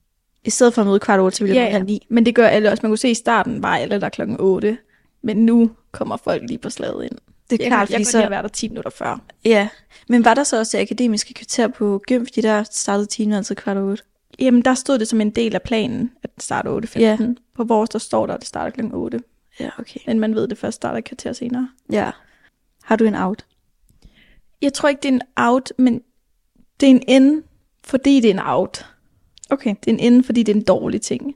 i stedet for at møde kvart otte, så vil jeg ja, møde halv ni. Men det gør alle også. Man kunne se i starten, var alle der klokken otte. Men nu kommer folk lige på slaget ind. Det er jeg klart, kan, jeg fordi kan så... være der ti minutter før. Ja, men var der så også det akademiske kvarter på gym, fordi der startede timen altid kvart otte? Jamen, der stod det som en del af planen, at det starter otte femten. Ja. På vores, der står der, at det starter klokken otte. Ja, okay. Men man ved, det først starter et kvarter senere. Ja. Har du en out? Jeg tror ikke, det er en out, men det er en in, fordi det er en out. Okay. Det er en in, fordi det er en dårlig ting.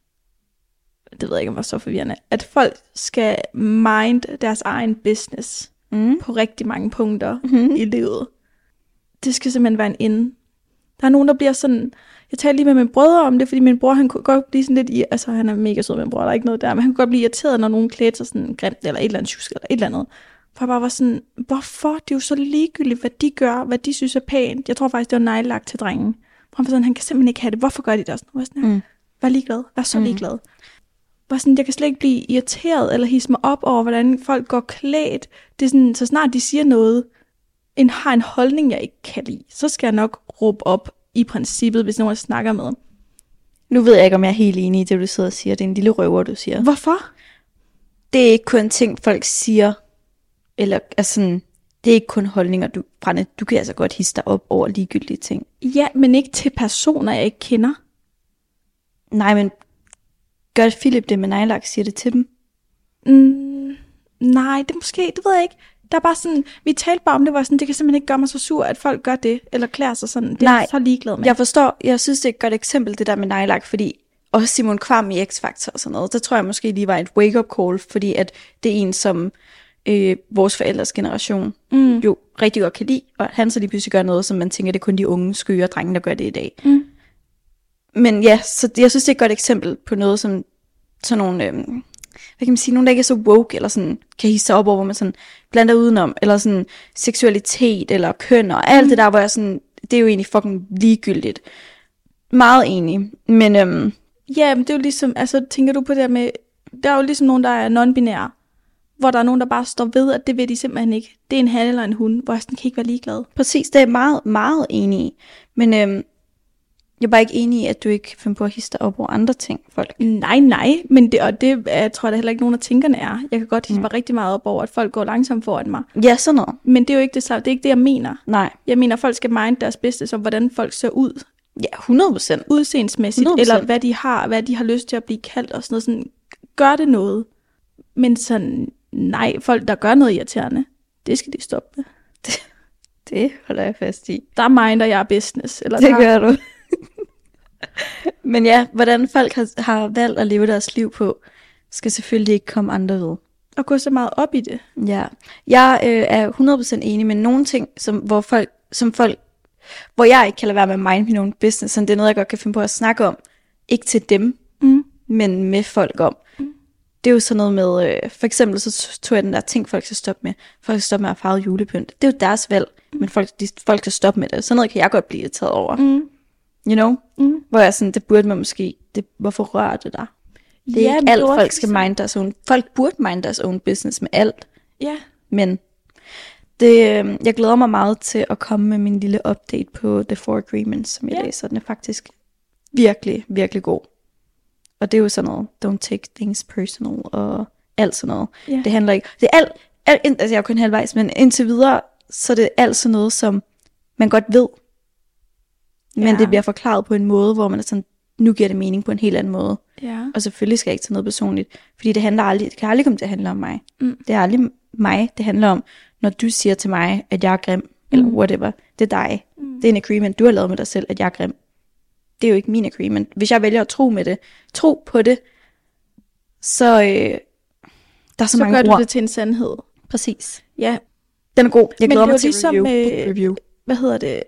Det ved jeg ikke, om det var så forvirrende. At folk skal mind deres egen business mm. på rigtig mange punkter mm-hmm. i livet. Det skal simpelthen være en in. Der er nogen, der bliver sådan... Jeg talte lige med min brødre om det, fordi min bror, han kunne godt blive sådan lidt... I, altså, han er mega sød, min bror, der er ikke noget der, men han kunne godt blive irriteret, når nogen klædte sig sådan grimt, eller et eller andet tjusk, eller et eller andet. For jeg bare var sådan, hvorfor? Det er jo så ligegyldigt, hvad de gør, hvad de synes er pænt. Jeg tror faktisk, det var nejlagt til drengen. For han var sådan, han kan simpelthen ikke have det. Hvorfor gør de det også? Jeg var sådan, mm. Vær ligeglad. Vær så mm. ligeglad. Var sådan, jeg kan slet ikke blive irriteret, eller hisse mig op over, hvordan folk går klædt. Det er sådan, så snart de siger noget, en har en holdning, jeg ikke kan lide, så skal jeg nok råbe op i princippet, hvis nogen snakker med. Nu ved jeg ikke, om jeg er helt enig i det, du sidder og siger. Det er en lille røver, du siger. Hvorfor? Det er ikke kun ting, folk siger, eller altså sådan, det er ikke kun holdninger, du brænder. Du kan altså godt hisse dig op over ligegyldige ting. Ja, men ikke til personer, jeg ikke kender. Nej, men gør Philip det med nejlak, siger det til dem? Mm, nej, det måske, det ved jeg ikke. Der er bare sådan, vi talte bare om det, var sådan, det kan simpelthen ikke gøre mig så sur, at folk gør det, eller klæder sig sådan. Det er Nej, jeg så ligeglad med. Jeg forstår, jeg synes, det er et godt eksempel, det der med nejlak, fordi også Simon Kvam i X-Factor og sådan noget, der tror jeg måske lige var et wake-up call, fordi at det er en, som øh, vores forældres generation mm. jo rigtig godt kan lide, og han så lige pludselig gør noget, som man tænker, det er kun de unge, skøre drenge, der gør det i dag. Mm. Men ja, så jeg synes, det er et godt eksempel på noget, som sådan nogle... Øh, hvad kan man sige, nogen der ikke er så woke, eller sådan, kan hisse sig op over, hvor man sådan blander udenom, eller sådan seksualitet, eller køn, og alt mm. det der, hvor jeg sådan, det er jo egentlig fucking ligegyldigt. Meget enig, men øhm, ja, men det er jo ligesom, altså tænker du på det der med, der er jo ligesom nogen, der er non-binære, hvor der er nogen, der bare står ved, at det ved de simpelthen ikke. Det er en han eller en hun, hvor jeg sådan kan ikke være ligeglad. Præcis, det er meget, meget enig i, men øhm, jeg er bare ikke enig i, at du ikke kan finde på at hisse dig op over andre ting, folk. Nej, nej, men det, og det jeg tror jeg heller ikke nogen af tænkerne er. Jeg kan godt hisse mm. mig rigtig meget op over, at folk går langsomt foran mig. Ja, sådan noget. Men det er jo ikke det samme. Det er ikke det, jeg mener. Nej. Jeg mener, at folk skal mind deres bedste, som hvordan folk ser ud. Ja, hundrede procent. Udseendsmæssigt, hundrede procent. Eller hvad de har, hvad de har lyst til at blive kaldt og sådan noget. Sådan, gør det noget. Men sådan, nej, folk, der gør noget irriterende, det skal de stoppe med. Det, det holder jeg fast i. Der minder jeg business. Eller det der... gør du. Men ja, hvordan folk har, har valgt at leve deres liv på, skal selvfølgelig ikke komme andre ved. Og gå så meget op i det. Ja, jeg øh, er hundrede procent enig med nogle ting, som, hvor, folk, som folk, hvor jeg ikke kan lade være med at mind min own business, så det er noget, jeg godt kan finde på at snakke om. Ikke til dem, mm. men med folk om. Mm. det er jo sådan noget med, øh, for eksempel så tog jeg den der ting, folk skal stoppe med. Folk skal stoppe med at farve julepynt. Det er jo deres valg, mm. men folk, de, folk skal stoppe med det. Sådan noget kan jeg godt blive irriteret over. Mm. You know? Mm. Hvor jeg sådan, det burde man måske, det, hvorfor rører det dig? Det er Ja, ikke men alt, det var folk også skal sådan- mind deres own. Folk burde mind deres own business med alt. Ja. Men det, øh, jeg glæder mig meget til at komme med min lille update på The Four Agreements, som jeg Ja. læser. Den er faktisk virkelig, virkelig god. Og det er jo sådan noget, don't take things personal og alt sådan noget. Ja. Det handler ikke, det er alt, alt ind- altså jeg er jo kun halvvejs, men indtil videre, så er det alt sådan noget, som man godt ved. Men Ja. det bliver forklaret på en måde, hvor man er sådan, nu giver det mening på en helt anden måde. Ja. Og selvfølgelig skal jeg ikke tage noget personligt, fordi det handler aldrig, det kan aldrig komme til at handle om mig. Mm. Det er aldrig mig, det handler om, når du siger til mig, at jeg er grim, eller Mm. whatever. Det er dig. Mm. Det er en agreement, du har lavet med dig selv, at jeg er grim. Det er jo ikke min agreement. Hvis jeg vælger at tro med det, tro på det, så øh, der er så, Så mange gør du ord. det til en sandhed. Præcis. Ja. Den er god. Jeg Men glæder det mig var til ligesom, review. øh, Book review. Hvad hedder det?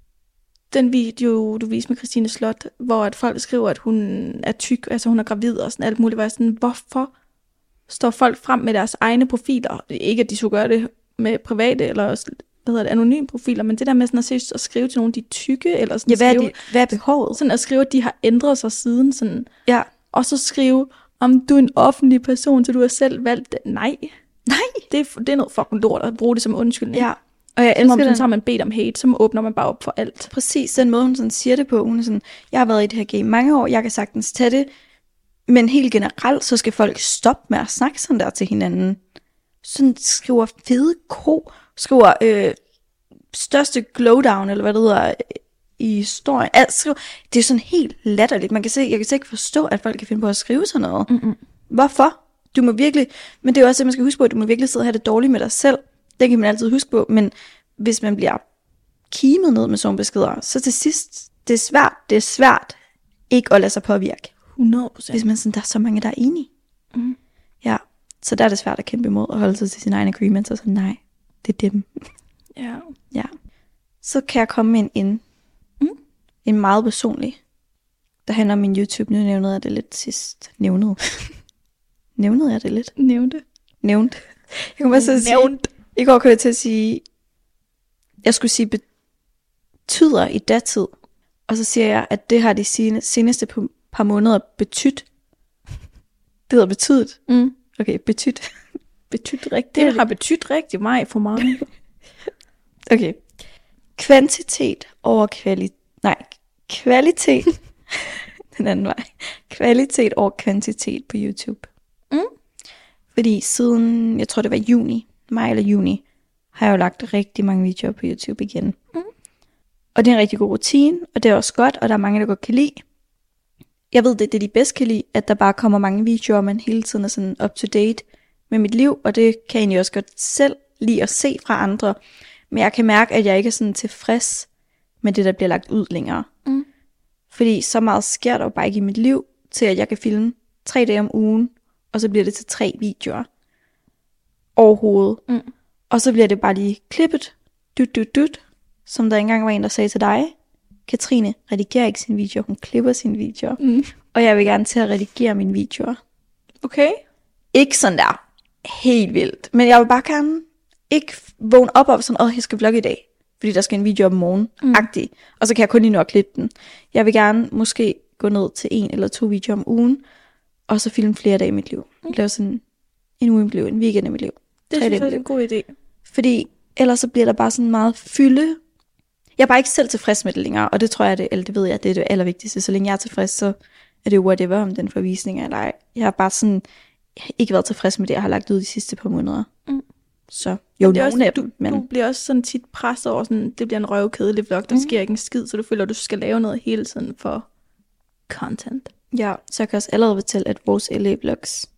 Den video, du viste med Christine Slot, hvor at folk skriver, at hun er tyk, altså hun er gravid og sådan alt muligt. Var jeg sådan, hvorfor står folk frem med deres egne profiler? Ikke, at de skulle gøre det med private eller hvad hedder det, anonyme profiler, men det der med sådan at, se, at skrive til nogen, de er tykke, eller sådan Ja, hvad er, skrive, det, hvad er behovet? sådan at skrive, at de har ændret sig siden, sådan, Ja. og så skrive, om du er en offentlig person, så du har selv valgt det. Nej, Nej. det er, det er noget fucking lort at bruge det som undskyldning. Ja. Og jeg Som elsker om, den. sådan, så har man bedt om hate, så åbner man bare op for alt. Præcis den måde, hun sådan siger det på. Hun er sådan, jeg har været i det her game mange år, jeg kan sagtens tage det, men helt generelt, så skal folk stoppe med at snakke sådan der til hinanden. Sådan skriver fede ko, skriver øh, største glowdown, eller hvad det hedder, i historien. Altså, det er sådan helt latterligt. Man kan se, jeg kan ikke forstå, at folk kan finde på at skrive sådan noget. Mm-mm. Hvorfor? Du må virkelig, men det er jo også det, man skal huske på, at du må virkelig sidde og have det dårligt med dig selv. Det kan man altid huske på, men hvis man bliver kimet ned med sådan beskeder, så til sidst, det er svært, det er svært ikke at lade sig påvirke. hundrede procent. Hvis man sådan, der er så mange, der er enige. Mm. Ja, så der er det svært at kæmpe imod og holde sig til sine egne agreements, og så nej, det er dem. Ja. Ja. Så kan jeg komme med en ind. Mm. En meget personlig. Der handler om min YouTube. Nu nævnede jeg det lidt sidst. Nævnede. Nævnede jeg det lidt? Nævnte. Nævnt. Jeg kunne bare så sige, Nævnt. i går kunne jeg til at sige, jeg skulle sige betyder i datid. Og så siger jeg, at det har de sene- seneste par- par måneder betydt. Det hedder betydet. Mm. Okay, betydt. Betydt rigtigt. Det er Det det. har betydt rigtig meget for mig. Okay. Kvantitet over kvalitet. Nej, kvalitet. Den anden vej. Kvalitet over kvantitet på YouTube. Mm. Fordi siden, jeg tror det var juni, maj eller juni, har jeg jo lagt rigtig mange videoer på YouTube igen. Mm. Og det er en rigtig god rutine, og det er også godt, og der er mange, der godt kan lide. Jeg ved, det, det de bedst kan lide, at der bare kommer mange videoer, og man hele tiden er sådan up to date med mit liv, og det kan jeg egentlig også godt selv lide at se fra andre. Men jeg kan mærke, at jeg ikke er sådan tilfreds med det, der bliver lagt ud længere. Mm. Fordi så meget sker der jo bare ikke i mit liv, til at jeg kan filme tre dage om ugen, og så bliver det til tre videoer overhovedet. Mm. Og så bliver det bare lige klippet, dut, dut, dut, som der engang var en, der sagde til dig, Katrine redigerer ikke sine videoer, hun klipper sine videoer. Mm. Og jeg vil gerne til at redigere mine videoer. Okay. Ikke sådan der helt vildt, men jeg vil bare gerne ikke vågne op og sådan, åh, jeg skal vlogge i dag, fordi der skal en video op i morgen, Mm. agtig. Og så kan jeg kun lige nå at klippe den. Jeg vil gerne måske gå ned til en eller to videoer om ugen, og så filme flere dage i mit liv. Mm. Lave sådan en uge i mit liv, en weekend i mit liv. Det Tre synes dage i jeg mit er en liv. god idé. Fordi ellers så bliver der bare sådan meget fylde. Jeg er bare ikke selv tilfreds med det længere, og det tror jeg, det, eller det ved jeg, det er det allervigtigste. Så længe jeg er tilfreds, så er det jo whatever, om den forvisning eller ej. Jeg har bare sådan ikke været tilfreds med det, jeg har lagt ud de sidste par måneder. Mm. Så jo, Det er nogle også, af du, dem, men du bliver også sådan tit presset over, sådan, det bliver en røvkedelig vlog, der Mm. mm. sker ikke en skid, så du føler, at du skal lave noget hele tiden for content. ja, så jeg kan også allerede fortælle, at vores L A-vlogs,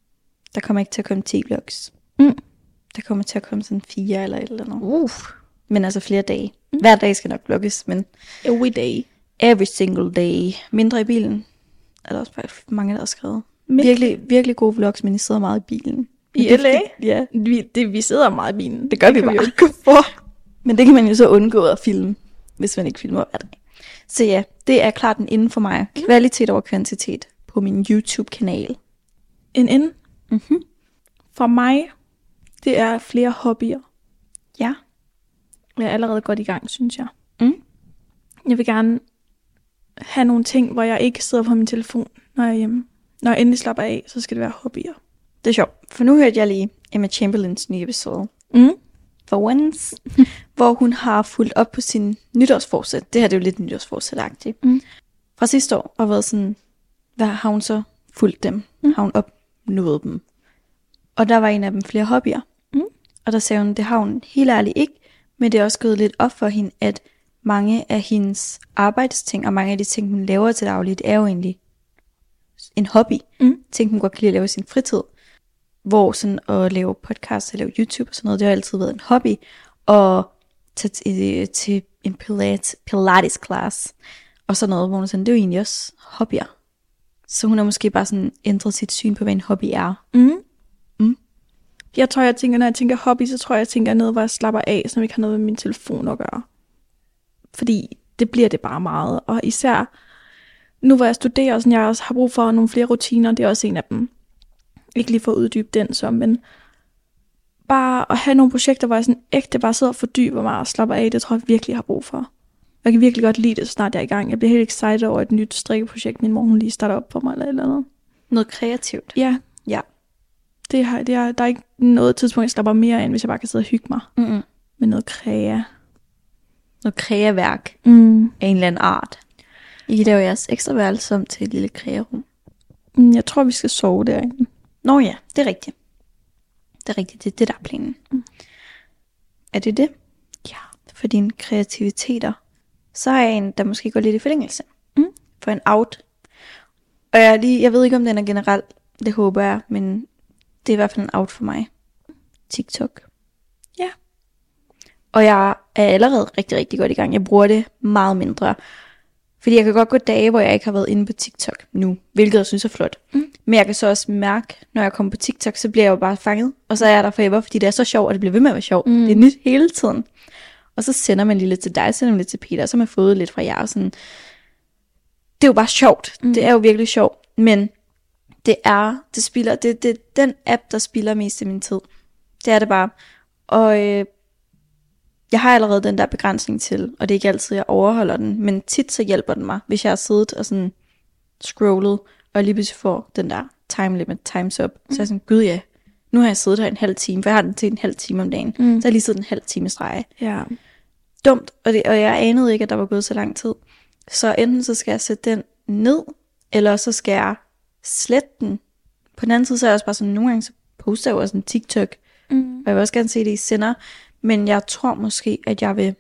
der kommer ikke til at komme ti vlogs. Mm. Der kommer til at komme sådan fire eller et eller andet. Uh. Men altså flere dage. Mm. Hver dag skal nok vlogges, men Every day. every single day. Mindre i bilen. Er der også bare mange, der har skrevet. Midt Virkelig, virkelig gode vlogs, men I sidder meget i bilen. Men I det er L A? fordi- Ja, Vi, det, vi sidder meget i bilen. det gør vi kan bare. jo ikke gå for. Men det kan man jo så undgå at filme, hvis man ikke filmer hver dag. Så ja, det er klart den inden for mig. Kvalitet over kvantitet på min YouTube-kanal. En N. Mm-hmm. For mig, det er flere hobbyer. Ja. Jeg er allerede godt i gang, synes jeg. Mm. Jeg vil gerne have nogle ting, hvor jeg ikke sidder på min telefon, når jeg er hjemme. Når jeg endelig slapper af, så skal det være hobbyer. Det er sjovt, for nu hørte jeg lige Emma Chamberlains nye episode. Mm. For once, hvor hun har fulgt op på sin nytårsforsæt. Det her det er jo lidt nytårsforsæt-agtigt. Mm. Fra sidste år, og været sådan, hvad har hun så fulgt dem? Mm. Har hun opnået dem? Og der var en af dem flere hobbyer. Mm. Og der sagde hun, det har hun helt ærligt ikke, men det er også gået lidt op for hende, at mange af hendes arbejdsting, og mange af de ting, hun laver til dagligt, er jo egentlig en hobby. Mm. Ting, hun godt kan lide at lave i sin fritid. Hvor sådan at lave podcast og lave YouTube og sådan noget, det har altid været en hobby. Og tage til, til en pilates, pilates class og sådan noget, hvor hun sådan, det er jo egentlig også hobbyer. Så hun har måske bare sådan ændret sit syn på, hvad en hobby er. Mm. Mm. Jeg tror, jeg tænker, når jeg tænker hobby, så tror jeg, jeg tænker noget, hvor jeg slapper af, som ikke har noget med min telefon at gøre. Fordi det bliver det bare meget. Og især nu, hvor jeg studerer, sådan, jeg også har brug for nogle flere rutiner, det er også en af dem. Ikke lige for at uddybe den så, men bare at have nogle projekter, hvor jeg sådan ægte bare sidder og fordyber mig og slapper af, det tror jeg virkelig, jeg har brug for. Jeg kan virkelig godt lide det, så snart jeg er i gang. Jeg bliver helt excited over et nyt strikkeprojekt, min mor hun lige starter op for mig eller et eller andet. Noget kreativt. Ja. Ja. Det har, det er, der er ikke noget tidspunkt, jeg slapper mere ind, hvis jeg bare kan sidde og hygge mig Mm-mm. med noget krea. Noget kreaværk Mm. af en eller anden art. I kan lave jeres ekstra værelse om til et lille krearum. Mm, jeg tror, vi skal sove derinde. Nå ja, det er rigtigt. Det er rigtigt, det er det, der er planen. Mm. Er det det? Ja. For dine kreativiteter. Så er jeg en, der måske går lidt i forlængelse. Mm. For en out. Og jeg, lige, jeg ved ikke, om den er generelt. Det håber jeg, men det er i hvert fald en out for mig. TikTok. Ja. Og jeg er allerede rigtig, rigtig godt i gang. Jeg bruger det meget mindre. Fordi jeg kan godt gå dage, hvor jeg ikke har været inde på TikTok nu. Hvilket jeg synes er flot. Mm. Men jeg kan så også mærke, når jeg kommer på TikTok, så bliver jeg jo bare fanget. Og så er jeg der forever, fordi det er så sjovt, og det bliver ved med at være sjovt. Mm. Det er nyt hele tiden. Og så sender man lige lidt til dig, sender man lidt til Peter, og så har man fået lidt fra jer. Og sådan. Det er jo bare sjovt. Mm. Det er jo virkelig sjovt. Men det er, det spilder, det, det er den app, der spilder mest af min tid. Det er det bare. Og øh, jeg har allerede den der begrænsning til, og det er ikke altid, jeg overholder den, men tit så hjælper den mig, hvis jeg har siddet og sådan scrollet, og lige pludselig får den der time limit, times up, mm. så er jeg sådan, gud ja, nu har jeg siddet her en halv time, for jeg har den til en halv time om dagen, mm. så har jeg lige siddet en halv time streg. Ja. Dumt, og, det, og jeg anede ikke, at der var gået så lang tid. Så enten så skal jeg sætte den ned, eller så skal jeg slette den. På den anden side, så er jeg også bare sådan, nogle gange så poster jeg jo også en TikTok, mm. og jeg vil også gerne se det i sender, men jeg tror måske, at jeg vil,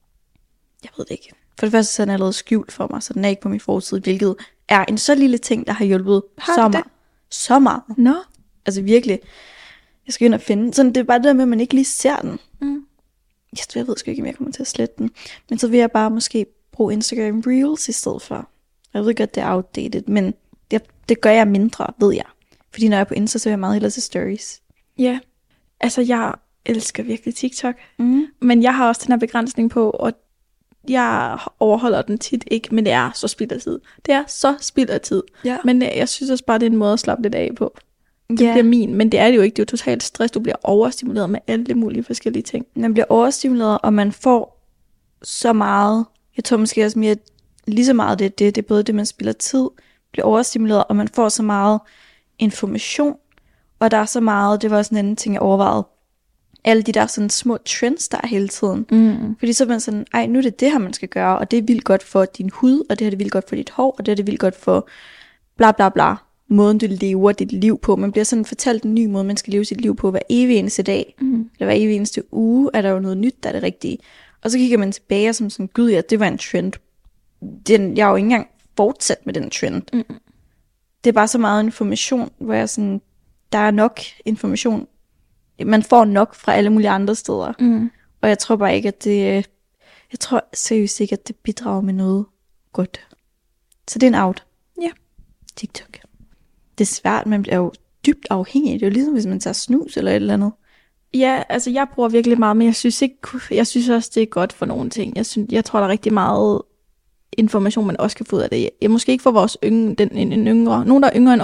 jeg ved det ikke. For det første så er den allerede skjult for mig, så den er ikke på min forside, hvilket er en så lille ting, der har hjulpet har så det? meget. Så meget. Nå. Altså virkelig. Jeg skal ind og finde. Sådan, det er bare det der med, at man ikke lige ser den. Mm. Jeg, jeg ved sgu ikke, om jeg kommer til at slette den. Men så vil jeg bare måske bruge Instagram Reels i stedet for. Jeg ved godt, det er outdated, men det, det gør jeg mindre, ved jeg. Fordi når jeg er på Insta, så vil jeg meget hellere til stories. Ja. Altså, jeg elsker virkelig TikTok. Mm. Men jeg har også den her begrænsning på, og jeg overholder den tit ikke, men det er så spild af tid. Det er så spild af tid. Ja. Men jeg synes også bare, det er en måde at slappe lidt af på. Det Ja. bliver min, men det er det jo ikke. Det er jo totalt stress. Du bliver overstimuleret med alle mulige forskellige ting. Man bliver overstimuleret, og man får så meget. Jeg tror måske også mere, lige så meget det er det. Det er både det, man spilder tid, bliver overstimuleret, og man får så meget information. Og der er så meget, det var også en anden ting, jeg overvejede. Alle de der sådan små trends, der er hele tiden. Mm. Fordi så er man sådan, ej, nu er det det her, man skal gøre, og det er vildt godt for din hud, og det er det vildt godt for dit hår, og det er det vildt godt for bla bla bla. Måden du lever dit liv på. Man bliver sådan fortalt en ny måde, man skal leve sit liv på hver evig eneste dag. Mm. Eller hver evig eneste uge, er der jo noget nyt, der er det rigtige. Og så kigger man tilbage og som sådan, gud ja, det var en trend. Den, jeg har jo ikke engang fortsat med den trend. Mm. Det er bare så meget information, hvor jeg sådan, der er nok information. Man får nok fra alle mulige andre steder. Mm. Og jeg tror bare ikke, at det, jeg tror seriøst ikke, at det bidrager med noget godt. Så det er en out. Ja. TikTok. Det er svært, man bliver jo dybt afhængig. Det er jo ligesom, hvis man tager snus eller et eller andet. Ja, altså jeg bruger virkelig meget, men jeg synes ikke, jeg synes også, det er godt for nogle ting. Jeg, synes, jeg tror, der er rigtig meget information, man også kan få ud af det. Jeg, måske ikke for vores yngre, den, en, en yngre, nogen der er yngre end os,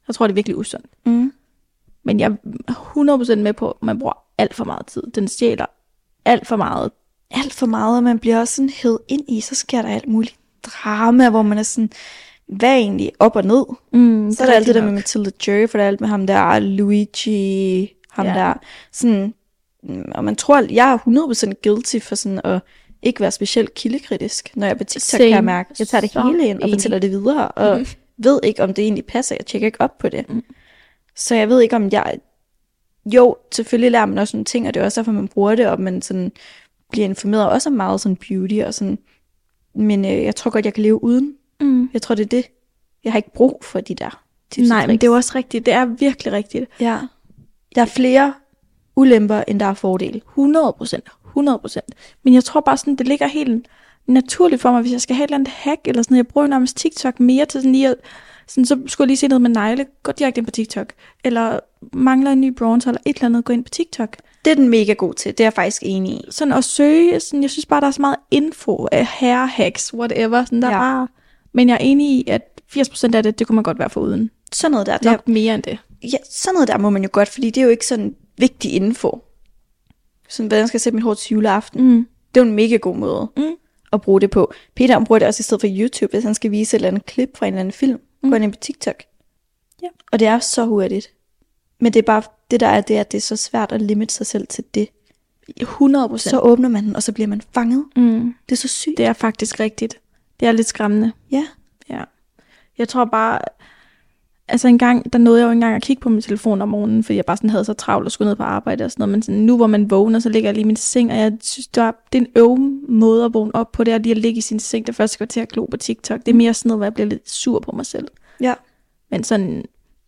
Jeg tror, det er virkelig usundt. Mm. Men jeg er hundrede procent med på, at man bruger alt for meget tid. Den stjæler alt for meget. Alt for meget, og man bliver også sådan hævet ind i, så sker der alt muligt drama, hvor man er sådan, hvad er egentlig op og ned? Mm, Så er der alt det der med Matilda Jury, for der er alt med ham der, Luigi, ham Ja. der, sådan, og man tror, jeg er hundrede procent guilty for sådan at ikke være specielt kildekritisk, når jeg er på TikTok, Same. kan jeg mærke. Jeg tager det Så hele ind og enig. fortæller det videre, og Mhm. ved ikke, om det egentlig passer. Jeg tjekker ikke op på det. Mm. Så jeg ved ikke, om jeg... Jo, selvfølgelig lærer man også nogle ting, og det er også derfor, man bruger det, og man sådan bliver informeret også om meget sådan beauty og sådan. Men øh, jeg tror godt, jeg kan leve uden. Mm. Jeg tror, det er det. Jeg har ikke brug for de der tips og Nej, men tricks. det er jo også rigtigt. Det er virkelig rigtigt. Ja. Der er flere ulemper, end der er fordele. hundrede procent. hundrede procent. Men jeg tror bare sådan, det ligger helt naturligt for mig, hvis jeg skal have et eller andet hack, eller sådan noget. Jeg bruger jo nærmest TikTok mere til sådan lige at, sådan, så skulle jeg lige se noget med negle, gå direkte ind på TikTok. Eller mangler en ny bronzer, eller et eller andet, gå ind på TikTok. Det er den mega god til. Det er jeg faktisk enig i. Sådan at søge, sådan, jeg synes bare, der er så meget info af hair hacks, whatever. Sådan, der Ja. ja. bare, men jeg er enig i, at firs procent af det, det kunne man godt være foruden. Sådan noget der. Det Nok er, mere end det. ja, sådan noget der må man jo godt, fordi det er jo ikke sådan vigtig info. Sådan, hvordan skal jeg sætte mit hår til juleaften? Mm. Det er jo en mega god måde Mm. at bruge det på. Peter han bruger det også i stedet for YouTube, hvis han skal vise et eller andet klip fra en eller anden film. Mm. Gå ind på TikTok. Ja. Og det er så hurtigt. Men det er bare, det der er det, at det er så svært at limite sig selv til det. hundrede procent. Så åbner man den, og så bliver man fanget. Mm. Det er så sygt. Det er faktisk rigtigt. Det er lidt skræmmende. Ja. Ja. Jeg tror bare, altså en gang, der nåede jeg jo engang at kigge på min telefon om morgenen, fordi jeg bare sådan havde så travlt og skulle ned på arbejde og sådan noget, men sådan, nu hvor man vågner, så ligger jeg lige i min seng, og jeg synes, det, var, det er en øv måde at vågne op på, det er lige at ligge i sin seng, der først skal til at glo på TikTok. Det er mere sådan noget, hvor jeg bliver lidt sur på mig selv. Ja. Men sådan,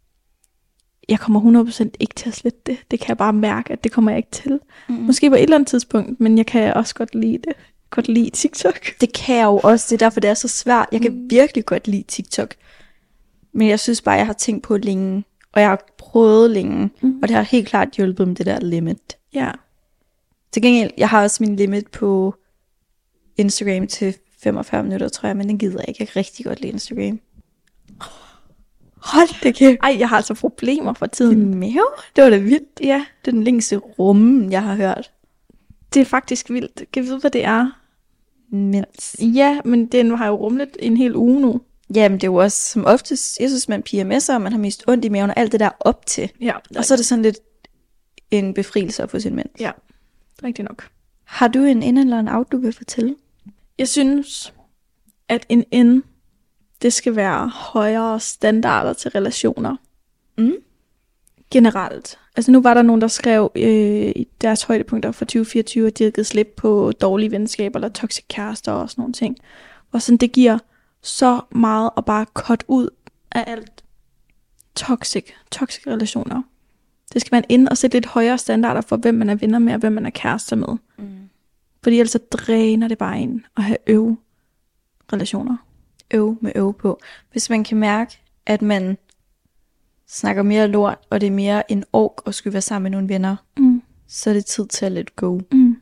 jeg kommer hundrede procent ikke til at slette det. Det kan jeg bare mærke, at det kommer jeg ikke til. Mm. Måske på et eller andet tidspunkt, men jeg kan også godt lide det. Godt lide TikTok. Det kan jeg jo også. Det er derfor, det er så svært. Jeg kan mm. virkelig godt lide TikTok. Men jeg synes bare, jeg har tænkt på længe. Og jeg har prøvet længe. Mm. Og det har helt klart hjulpet med det der limit. Ja. Til gengæld, jeg har også min limit på Instagram til femogfyrre minutter, tror jeg. Men den gider jeg ikke. Jeg kan rigtig godt lide Instagram. Hold det kæft. Ej, jeg har altså problemer for Det tiden. mave? Det var da vildt. Ja, Det er den længste rumme, jeg har hørt. det er faktisk vildt. Kan vi vide, hvad det er? Mens. Ja, men den har jo rumlet en hel uge nu. Jamen, det er jo også som oftest, jeg synes, man P M S'er, og man har mest ondt i maven, og alt det der op til. Ja, Og så er det sådan lidt en befrielse at få sin mens. Ja, rigtig nok. Har du en ind eller en out, du vil fortælle? Jeg synes, at en ind, det skal være højere standarder til relationer. Mm. Generelt. Altså nu var der nogen, der skrev øh, i deres højdepunkter for tyve fireogtyve, at de havde givet slip på dårlige venskaber eller toxic kærester og sådan nogle ting. Og sådan, det giver så meget at bare cut ud af alt toxic, toxic relationer. Det skal man ind og sætte lidt højere standarder for, hvem man er venner med og hvem man er kærester med. Mm. Fordi ellers så dræner det bare ind at have øve relationer. Øv med øv på. Hvis man kan mærke, at man snakker mere lort, og det er mere en ork at skulle være sammen med nogle venner, Mm. så er det tid til at let go. Mm.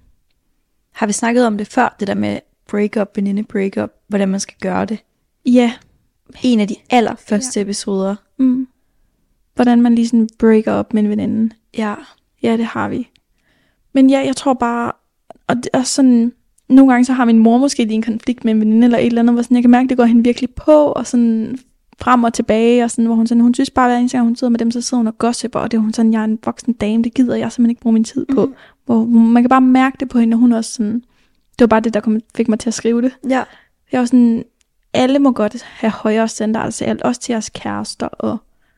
Har vi snakket om det før, det der med breakup, veninde breakup, hvordan man skal gøre det? Ja. En af de allerførste ja. episoder. Mm. Hvordan man lige sådan breaker op med en veninde. Ja. Ja, det har vi. Men ja, jeg tror bare, og det er sådan, nogle gange så har min mor måske lige en konflikt med en veninde eller et eller andet, hvor sådan, jeg kan mærke, det går hende virkelig på, og sådan frem og tilbage, og sådan, hvor hun sådan, hun synes bare, at hver eneste gang hun sidder med dem, så sidder hun og gossiper, og det er hun sådan, jeg er en voksen dame, det gider jeg simpelthen ikke bruge min tid på. Mm. Hvor man kan bare mærke det på hende, og hun også sådan, det var bare det, der kom, fik mig til at skrive det. Ja. Jeg var sådan, alle må godt have højere standarder til alt, også til jeres kærester og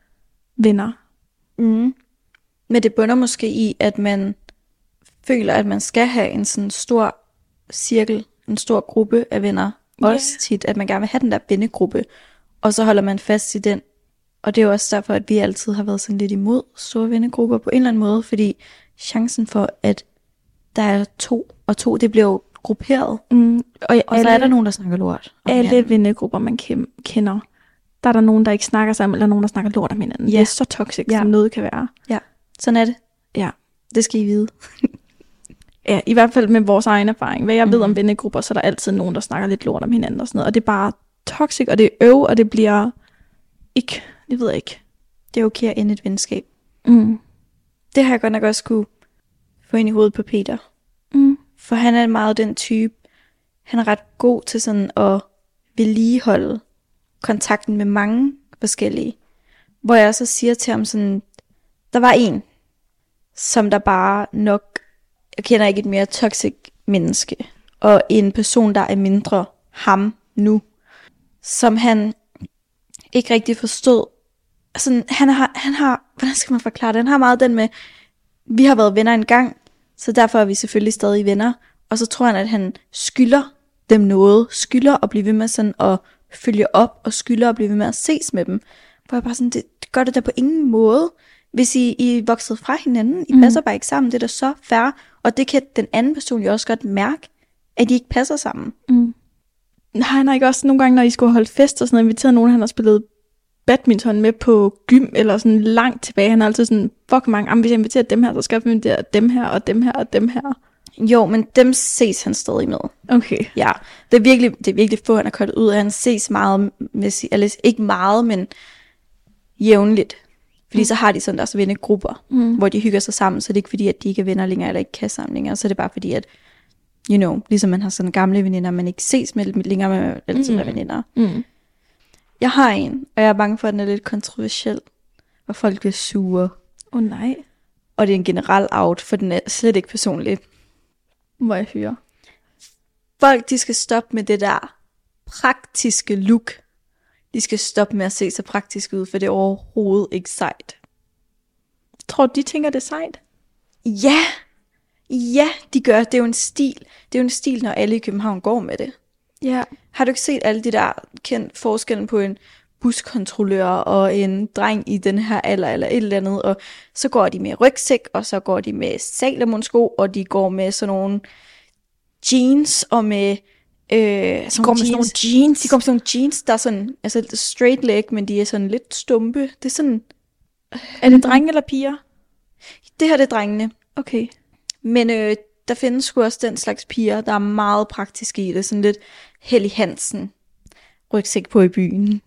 venner. Mm. Men det bunder måske i, at man føler, at man skal have en sådan stor cirkel, en stor gruppe af venner. Yeah. Også tit, at man gerne vil have den der vennegruppe, og så holder man fast i den. Og det er jo også derfor, at vi altid har været sådan lidt imod store vennegrupper på en eller anden måde, fordi chancen for, at der er to, og to, det bliver jo grupperet. Mm, og Og alle, så er der nogen, der snakker lort. om alle hinanden. vennegrupper, man kem- kender, der er der nogen, der ikke snakker sammen, eller nogen, der snakker lort om hinanden. Ja. Det er så toxic, Ja. som noget kan være. Ja, sådan er det. Ja. Det skal I vide. Ja, i hvert fald med vores egen erfaring. Hvad jeg mm. ved om Mhm. vennegrupper, så er der altid nogen, der snakker lidt lort om hinanden og sådan noget. Og det er bare toxic, og det er øv, og det bliver ikke, jeg ved ikke. det er okay at ende et venskab. Mm. Det har jeg godt nok også skulle få ind i hovedet på Peter. Mm. For han er meget den type, han er ret god til sådan at vedligeholde kontakten med mange forskellige. Hvor jeg så siger til ham sådan, der var en, som der bare nok, jeg kender ikke et mere toxic menneske, og en person, der er mindre ham nu, som han ikke rigtig forstod. Altså, han har, han har, hvordan skal man forklare det? Han har meget den med, vi har været venner en gang, så derfor er vi selvfølgelig stadig venner. Og så tror han, at han skylder dem noget, skylder at blive ved med sådan at følge op, og skylder at blive ved med at ses med dem. Hvor jeg bare sådan, det, det gør det da på ingen måde. Hvis I, I er vokset fra hinanden, I mm. passer bare ikke sammen, det er da så fair. Og det kan den anden person jo også godt mærke, at de ikke passer sammen. Mm. Nej, han har ikke også nogle gange, når I skulle holde fest og sådan noget, inviteret nogen, han har spillet badminton med på gym, eller sådan langt tilbage. Han har altid sådan, fuck mange, jamen, hvis jeg inviterer dem her, så skal jeg invitere dem her, og dem her, og dem her. Jo, men dem ses han stadig med. Okay. Ja, det er virkelig, det er virkelig få, han har kørt ud af. Han ses meget, med, eller ikke meget, men jævnligt. Fordi mm. så har de sådan deres vennegrupper, mm. hvor de hygger sig sammen, så det er ikke fordi, at de ikke er venner længere, eller ikke kan sammen længere. Så er det bare fordi, at, you know, ligesom man har sådan gamle veninder, man ikke ses med længere med altid med veninder. Mm. Jeg har en, og jeg er bange for, at den er lidt kontroversiel, og folk bliver sure. Åh oh, nej. Og det er en generel out, for den er slet ikke personlig. Må jeg høre? Folk, de skal stoppe med det der praktiske look. De skal stoppe med at se så praktisk ud, for det er overhovedet ikke sejt. Tror du, de tænker, det er sejt? Ja. Ja, de gør. Det er jo en stil. Det er jo en stil, når alle i København går med det. Ja. Har du ikke set alle de der kendt forskellen på en buskontrollør og en dreng i den her alder eller et eller andet, og så går de med rygsæk, og så går de med Salomon-sko, og de går med sådan nogle jeans, og med øh, de går med sådan nogle jeans. De går med sådan nogle jeans, der er sådan, altså straight leg, men de er sådan lidt stumpe. Det er sådan... Er det drenge eller piger? Det her det er drengene. Okay. Men øh, der findes sgu også den slags piger, der er meget praktiske i det. Sådan lidt Helly Hansen rygsæk på i byen.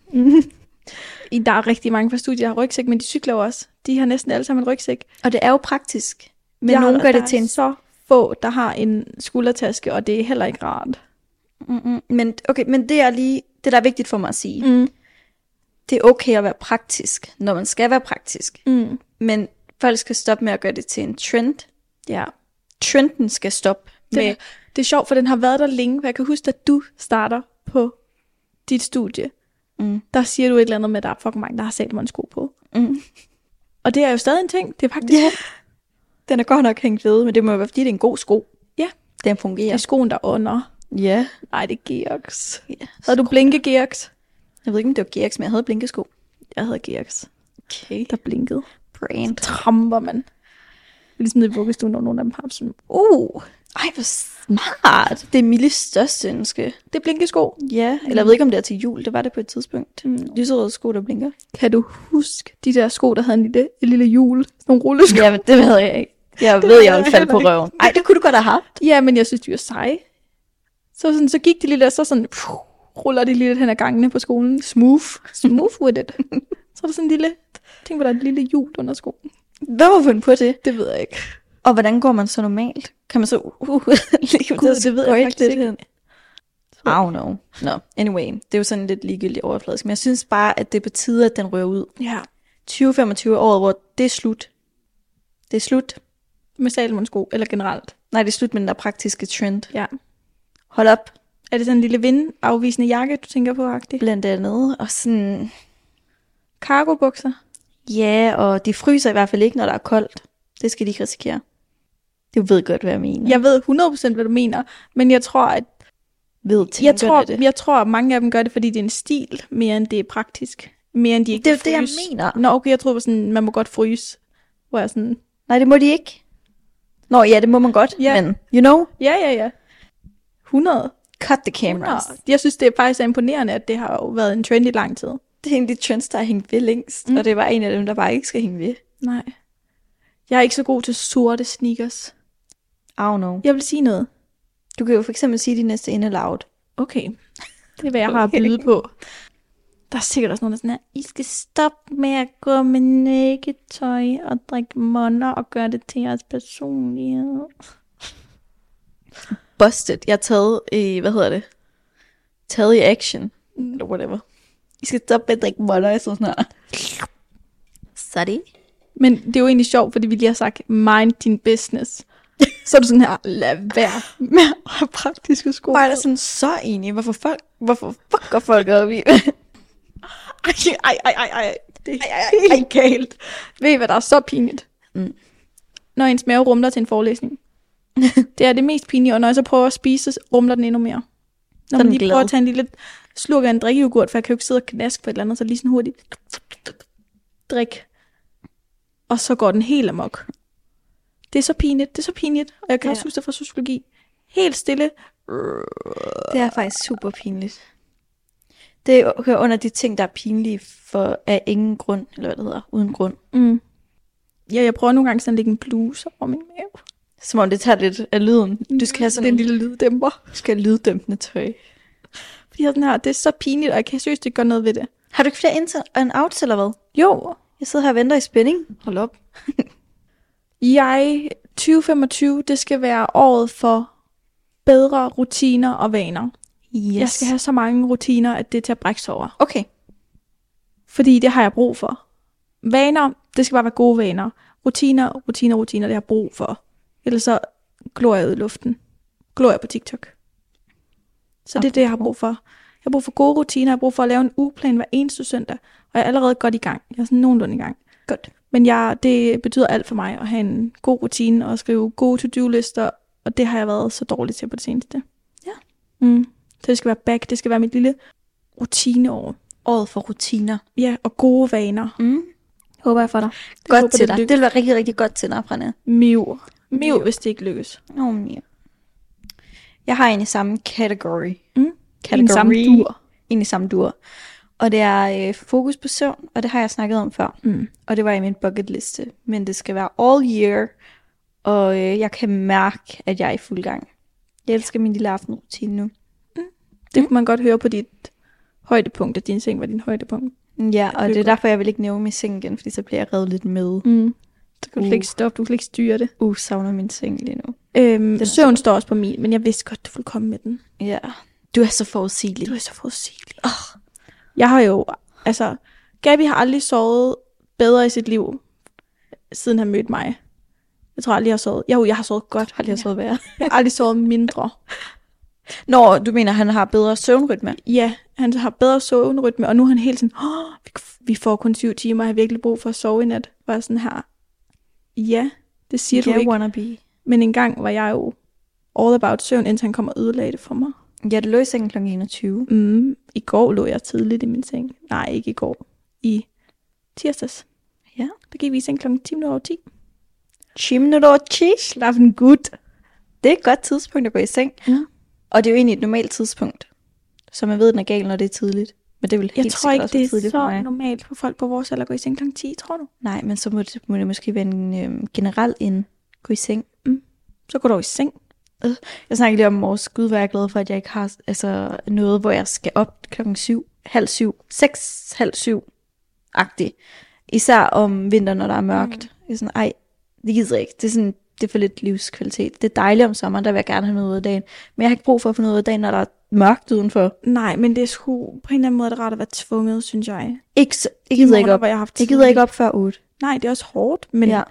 I der er rigtig mange fra studiet, der har rygsæk, men de cykler jo også. De har næsten alle sammen en rygsæk. Og det er jo praktisk. Men jeg nogen gør det der til en... så få, der har en skuldertaske, og det er heller ikke rart. Mm-mm. Men, okay, men det er lige det, der er vigtigt for mig at sige. Mm. Det er okay at være praktisk, når man skal være praktisk. Mm. Men folk skal stoppe med at gøre det til en trend. Ja. Trenden skal stoppe det, med... Det er sjovt, for den har været der længe, for jeg kan huske, at du starter på dit studie. Mm. Der siger du et eller andet med, at der er fucking mange, der har Salomon-sko på. Mm. Og det er jo stadig en ting. Det er faktisk... Yeah. Den er godt nok hængt ved, men det må jo være, fordi det er en god sko. Ja. Den fungerer. Det er skoen, der under. Ja. Yeah. Nej, det er Georgs. Yeah. Havde du blinke Georgs? Jeg ved ikke, om det var Georgs, men jeg havde blinkesko. Jeg havde Georgs. Okay. Der blinkede. Brand. Så tramper man. Ligesom i vuggestuen, når nogen af dem har sådan, uh, ej, hvor smart. Det er Milles største ønske. Det er blinkesko. Ja, eller jeg ved ikke, om det er til jul. Det var det på et tidspunkt. Mm. Lyserøde sko, der blinker. Kan du huske de der sko, der havde en lille, en lille hjul? Sådan nogle rullesko. Ja, men det ved jeg ikke. Jeg ved, jeg ville falde på røven. Ej, det kunne du godt have haft. Ja, men jeg synes, de var seje. Så, sådan, så gik de lige der, så sådan, pff, ruller de lige lidt hen ad gangene på skolen. Smooth. Smooth with it. Så er der sådan en lille, tænk på, der er et lille hjul under skoen. Hvad var fundet på det? Det ved jeg ikke. Og hvordan går man så normalt? Kan man så... Uh, uh, Gud, det ved jeg faktisk ikke. I don't know. No, anyway. Det er jo sådan lidt ligegyldigt overfladisk. Men jeg synes bare, at det er på tide, at den rører ud. Ja. tyve femogtyve år, hvor det er slut. Det er slut. Med Salomon-sko, eller generelt? Nej, det er slut med den der praktiske trend. Ja. Hold op. Er det sådan en lille vindafvisende jakke, du tænker på, agtigt? Blandt andet. Og sådan... Cargo-bukser? Ja, og de fryser i hvert fald ikke, når der er koldt. Det skal de ikke risikere. Du ved godt, hvad jeg mener. Jeg ved hundrede procent, hvad du mener. Men jeg tror, at... Ved, jeg, tror, det. jeg tror, at mange af dem gør det, fordi det er en stil, mere end det er praktisk. Mere end de ikke det er det, jeg mener. Nå, okay, jeg troede, sådan, man må godt fryse. Hvor jeg sådan... Nej, det må de ikke. Nå, ja, det må man godt, ja. Men, you know? Ja, ja, ja. hundrede. Cut the cameras. hundrede. Jeg synes, det er faktisk imponerende, at det har jo været en trend i lang tid. Det er en af de trends, der har hængt ved længst, mm. og det var en af dem, der bare ikke skal hænge ved. Nej. Jeg er ikke så god til sorte sneakers. I don't know. Jeg vil sige noget. Du kan jo for eksempel sige de næste in and out. Okay. Det er, hvad jeg har at byde på. Der er sikkert også nogen, der er sådan her, I skal stoppe med at gå med nækketøj og drikke monner og gøre det til jeres personlighed. Busted. Jeg er taget i, hvad hedder det? Taget i action. Mm. Eller whatever. I skal stoppe med at drikke monner, jeg så sådan her. Sorry. Men det er jo egentlig sjovt, fordi vi lige har sagt, mind din business. Så er du sådan her, lad være med at have praktiske sko. Hvor er der sådan så enig? Hvorfor folk, hvorfor fuck går folk op i? Ej, ej, ej, ej, ej. Det er ej, ej, ej. helt galt. Ved I, hvad der er så pinligt? Mm. Når ens mave rumler til en forelæsning. Det er det mest pinlige, og når jeg så prøver at spise, så rumler den endnu mere. Når man lige glad. prøver at tage en lille slurk af en drikkejoghurt, for jeg kan jo ikke sidde og knaske på et eller andet, så lige sådan hurtigt drik. Og så går den helt amok. Det er så pinligt, det er så pinligt. Og jeg kan ja. også huske det fra sociologi. Helt stille. Det er faktisk super pinligt. Det er under de ting, der er pinlige for af ingen grund, eller hvad det hedder, uden grund. Mm. Ja, jeg prøver nogle gange sådan at lægge en bluse over min mave. Som om det tager lidt af lyden. Du skal have sådan en lille lyddæmper. Du skal have lyddæmpende tøj. Fordi jeg sådan her, det er så pinligt, og jeg kan seriøst ikke gøre noget ved det. Har du ikke flere ind and outs, eller hvad? Jo. Jeg sidder her og venter i spænding. Hold op. Jeg, tyve femogtyve, det skal være året for bedre rutiner og vaner. Yes. Jeg skal have så mange rutiner, at det er til at brække sig over. Okay. Fordi det har jeg brug for. Vaner, det skal bare være gode vaner. Rutiner, rutiner, rutiner, det har jeg brug for. Ellers så glor jeg ud i luften. Glor jeg på TikTok. Så det er det, jeg har brug for. Jeg har brug for gode rutiner. Jeg har brug for at lave en ugeplan hver eneste søndag. Og jeg er allerede godt i gang. Jeg er sådan nogenlunde i gang. Godt. Men jeg, det betyder alt for mig at have en god rutine og skrive gode to-do-lister. Og det har jeg været så dårligt til på det seneste. Ja. Mm. Så det skal være back. Det skal være mit lille rutineår. Året for rutiner. Ja, og gode vaner. Mm. Håber jeg for dig. Det godt håber, til dig. Det vil være rigtig, rigtig godt til dig, Frænne. Miv. Miv, hvis det ikke lykkes. Åh, oh, Miv. Jeg har en i samme category. Mm. Category. En i samme dur. En i samme dur. Og det er øh, fokus på søvn, og det har jeg snakket om før. Mm. Og det var i min bucket liste. Men det skal være all year, og øh, jeg kan mærke, at jeg er i fuld gang. Jeg elsker min lille aftenrutine nu. Mm. Det mm. kunne man godt høre på dit højdepunkt, at din seng var din højdepunkt. Ja, og det er derfor, jeg vil ikke nævne min seng igen, fordi så bliver jeg revet lidt med. Mm. Så kan du uh. ikke stoppe, du kan ikke styre det. Uh, savner min seng lige nu. Øhm, søvn står også på min, men jeg vidste godt, du ville komme med den. Ja, du er så forudsigelig. Du er så forudsigelig. Oh. Jeg har jo, altså, Gabi har aldrig sovet bedre i sit liv, siden han mødte mig. Jeg tror aldrig, jeg har sovet. Jo, jeg har sovet godt. Aldrig har sovet værre. Jeg har aldrig sovet mindre. Nå, du mener, han har bedre søvnrytme? Ja, han har bedre søvnrytme, og nu er han helt sådan, oh, vi får kun syv timer, og jeg har virkelig brug for at sove i nat. Var sådan her, ja, det siger yeah, du ikke. Wannabe. Men engang var jeg jo all about søvn, indtil han kom og ødelagde det for mig. Ja, du lå i sengen klokken enogtyve. Mm, I går lå jeg tidligt i min seng. Nej, ikke i går. I tirsdags. Ja. Der gik vi i seng klokken ti minutter over ti. ti minutter over ti? Slaffen gut. Det er et godt tidspunkt at gå i seng. Ja. Og det er jo egentlig et normalt tidspunkt. Så man ved, at den er gal, når det er tidligt. Men det vil helt jeg tror ikke, det er så for normalt for folk på vores alder at gå i seng klokken ti, tror du? Nej, men så må det, må det måske være en øhm, generel en gå i seng. Mm. Så går du i seng. Øh. Jeg snakker lige om morges. Gud, hvor jeg er glad for, at jeg ikke har altså, noget, hvor jeg skal op klokken syv, halv syv, seks, halv syv-agtigt. Især om vinteren, når der er mørkt. Mm. Jeg er sådan, ej, det gider jeg ikke. Det er sådan, det er for lidt livskvalitet. Det er dejligt om sommeren, der vil jeg gerne have noget ud af dagen. Men jeg har ikke brug for at få noget ud af dagen, når der er mørkt udenfor. Nej, men det er sgu på en eller anden måde det er rart at være tvunget, synes jeg. Ikke, så, jeg gider ikke op. Jeg, har jeg gider ikke op før otte. Nej, det er også hårdt, men ja.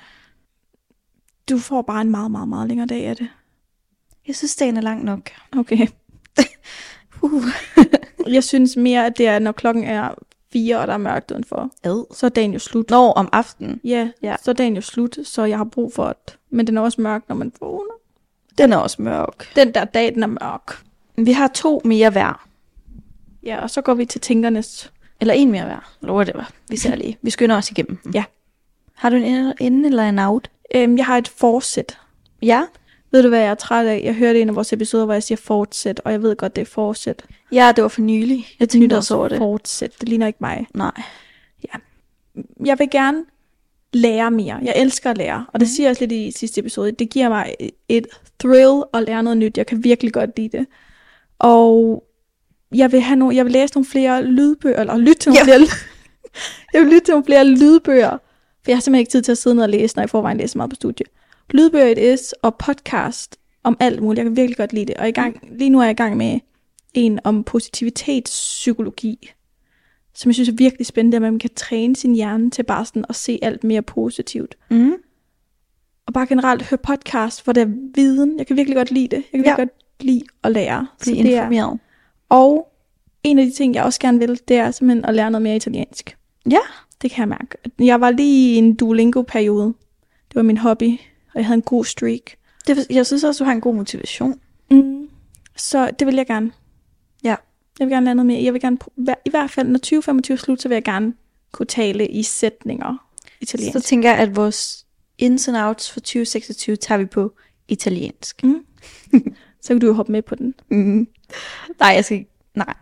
Du får bare en meget, meget, meget længere dag af det. Jeg synes, dagen er lang nok. Okay. uh. Jeg synes mere, at det er, når klokken er fire, og der er mørkt udenfor. Ad. Så er dagen jo slut. Nå, om aftenen. Ja, ja, så er dagen jo slut, så jeg har brug for det. Men den er også mørk, når man vågner. Den er også mørk. Den der dag, den er mørk. Vi har to mere hver. Ja, og så går vi til tænkernes. Eller en mere hver. Eller hvad det var. Vi ser lige. Vi skynder os igennem. Ja. Har du en inde eller en out? Øhm, jeg har et fortsæt. Ja. Ved du, hvad jeg er træt af? Jeg hørte en af vores episoder, hvor jeg siger fortsæt, og jeg ved godt, det er fortsæt. Ja, det var for nylig. Jeg tænkte også over det. Fortsæt. Det ligner ikke mig. Nej. Ja. Jeg vil gerne lære mere. Jeg elsker at lære. Og det mm. siger jeg også lidt i sidste episode. Det giver mig et thrill at lære noget nyt. Jeg kan virkelig godt lide det. Og jeg vil have nogle, jeg vil læse nogle flere lydbøger, eller lytte til nogle Ja. flere, jeg vil lytte til nogle flere lydbøger, for jeg har simpelthen ikke tid til at sidde ned og læse, når jeg i forvejen læser meget på studie. Lydbøger i et S og podcast om alt muligt. Jeg kan virkelig godt lide det. Og i gang, lige nu er jeg i gang med en om positivitetspsykologi, som jeg synes er virkelig spændende, at man kan træne sin hjerne til bare sådan at se alt mere positivt. Mm. Og bare generelt høre podcast, hvor der er viden. Jeg kan virkelig godt lide det. Jeg kan virkelig Ja. godt lide at lære. Blive Så det er, informeret. og en af de ting, jeg også gerne vil, det er simpelthen at lære noget mere italiensk. Ja. Det kan jeg mærke. Jeg var lige i en Duolingo-periode. Det var min hobby, og jeg havde en god streak. Det, jeg synes også, du har en god motivation. Mm. Så det vil jeg gerne. Ja. Jeg vil gerne lære noget mere. Jeg vil gerne, i hvert fald når tyve femogtyve slut, så vil jeg gerne kunne tale i sætninger italiensk. Så tænker jeg, at vores ins and outs for tyve seksogtyve tager vi på italiensk. Mm. Så kan du jo hoppe med på den. Mm. Nej, jeg skal ikke. Nej.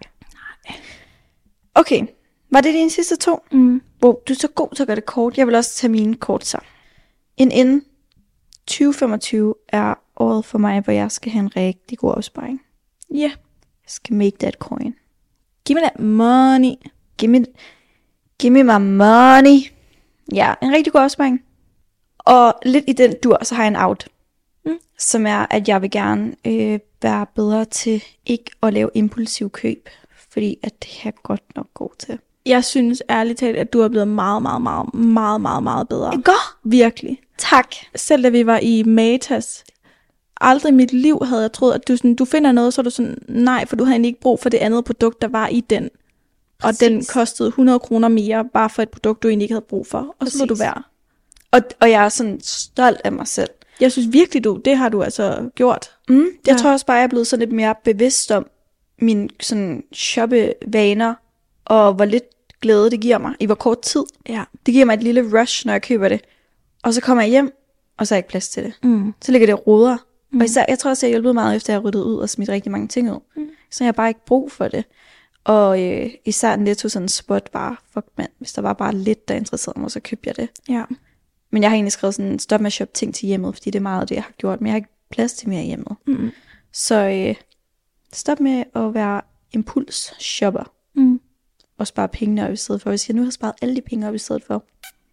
Okay. Var det dine sidste to? Mm. Wow, du er så god til at gøre det kort. Jeg vil også tage mine kort så. En inden tyve femogtyve er året for mig, hvor jeg skal have en rigtig god opsparing. Ja. Yeah. Jeg skal make that coin. Give me that money. Give me, give me my money. Ja, en rigtig god opsparing. Og lidt i den dur, så har jeg en out. Mm. Som er, at jeg vil gerne øh, være bedre til ikke at lave impulsiv køb. Fordi at det er jeg godt nok god til. Jeg synes ærligt talt, at du er blevet meget, meget, meget, meget, meget, meget bedre. Ikke? Virkelig. Tak. Selv da vi var i Matas, aldrig i mit liv havde jeg troet, at du, sådan, du finder noget, så er du sådan, nej, for du havde egentlig ikke brug for det andet produkt, der var i den. Præcis. Og den kostede hundrede kroner mere, bare for et produkt, du egentlig ikke havde brug for. Og så lå du Præcis. være. Og, og jeg er sådan stolt af mig selv. Jeg synes virkelig, du, det har du altså gjort. Mm, jeg Ja. tror også bare, jeg er blevet sådan lidt mere bevidst om mine sådan shoppevaner, og hvor lidt glæde det giver mig i hvor kort tid. Ja. Det giver mig et lille rush, når jeg køber det. Og så kommer jeg hjem, og så er jeg ikke plads til det. Mm. Så ligger det og roder. Mm. Og især, jeg tror også, jeg har hjulpet meget efter, at jeg har ryddet ud og smidt rigtig mange ting ud. Mm. Så jeg har bare ikke brug for det. Og øh, især Netto sådan en spot bare, fuck mand, hvis der var bare lidt, der interesserede mig, så købte jeg det. Ja. Men jeg har egentlig skrevet sådan, stop med at shoppe ting til hjemmet, fordi det er meget af det, jeg har gjort. Men jeg har ikke plads til mere i hjemmet. Mm. Så øh, stop med at være impuls-shopper. Mm. Og spare pengene op i stedet for. Hvis jeg nu har sparet alle de penge op i stedet for.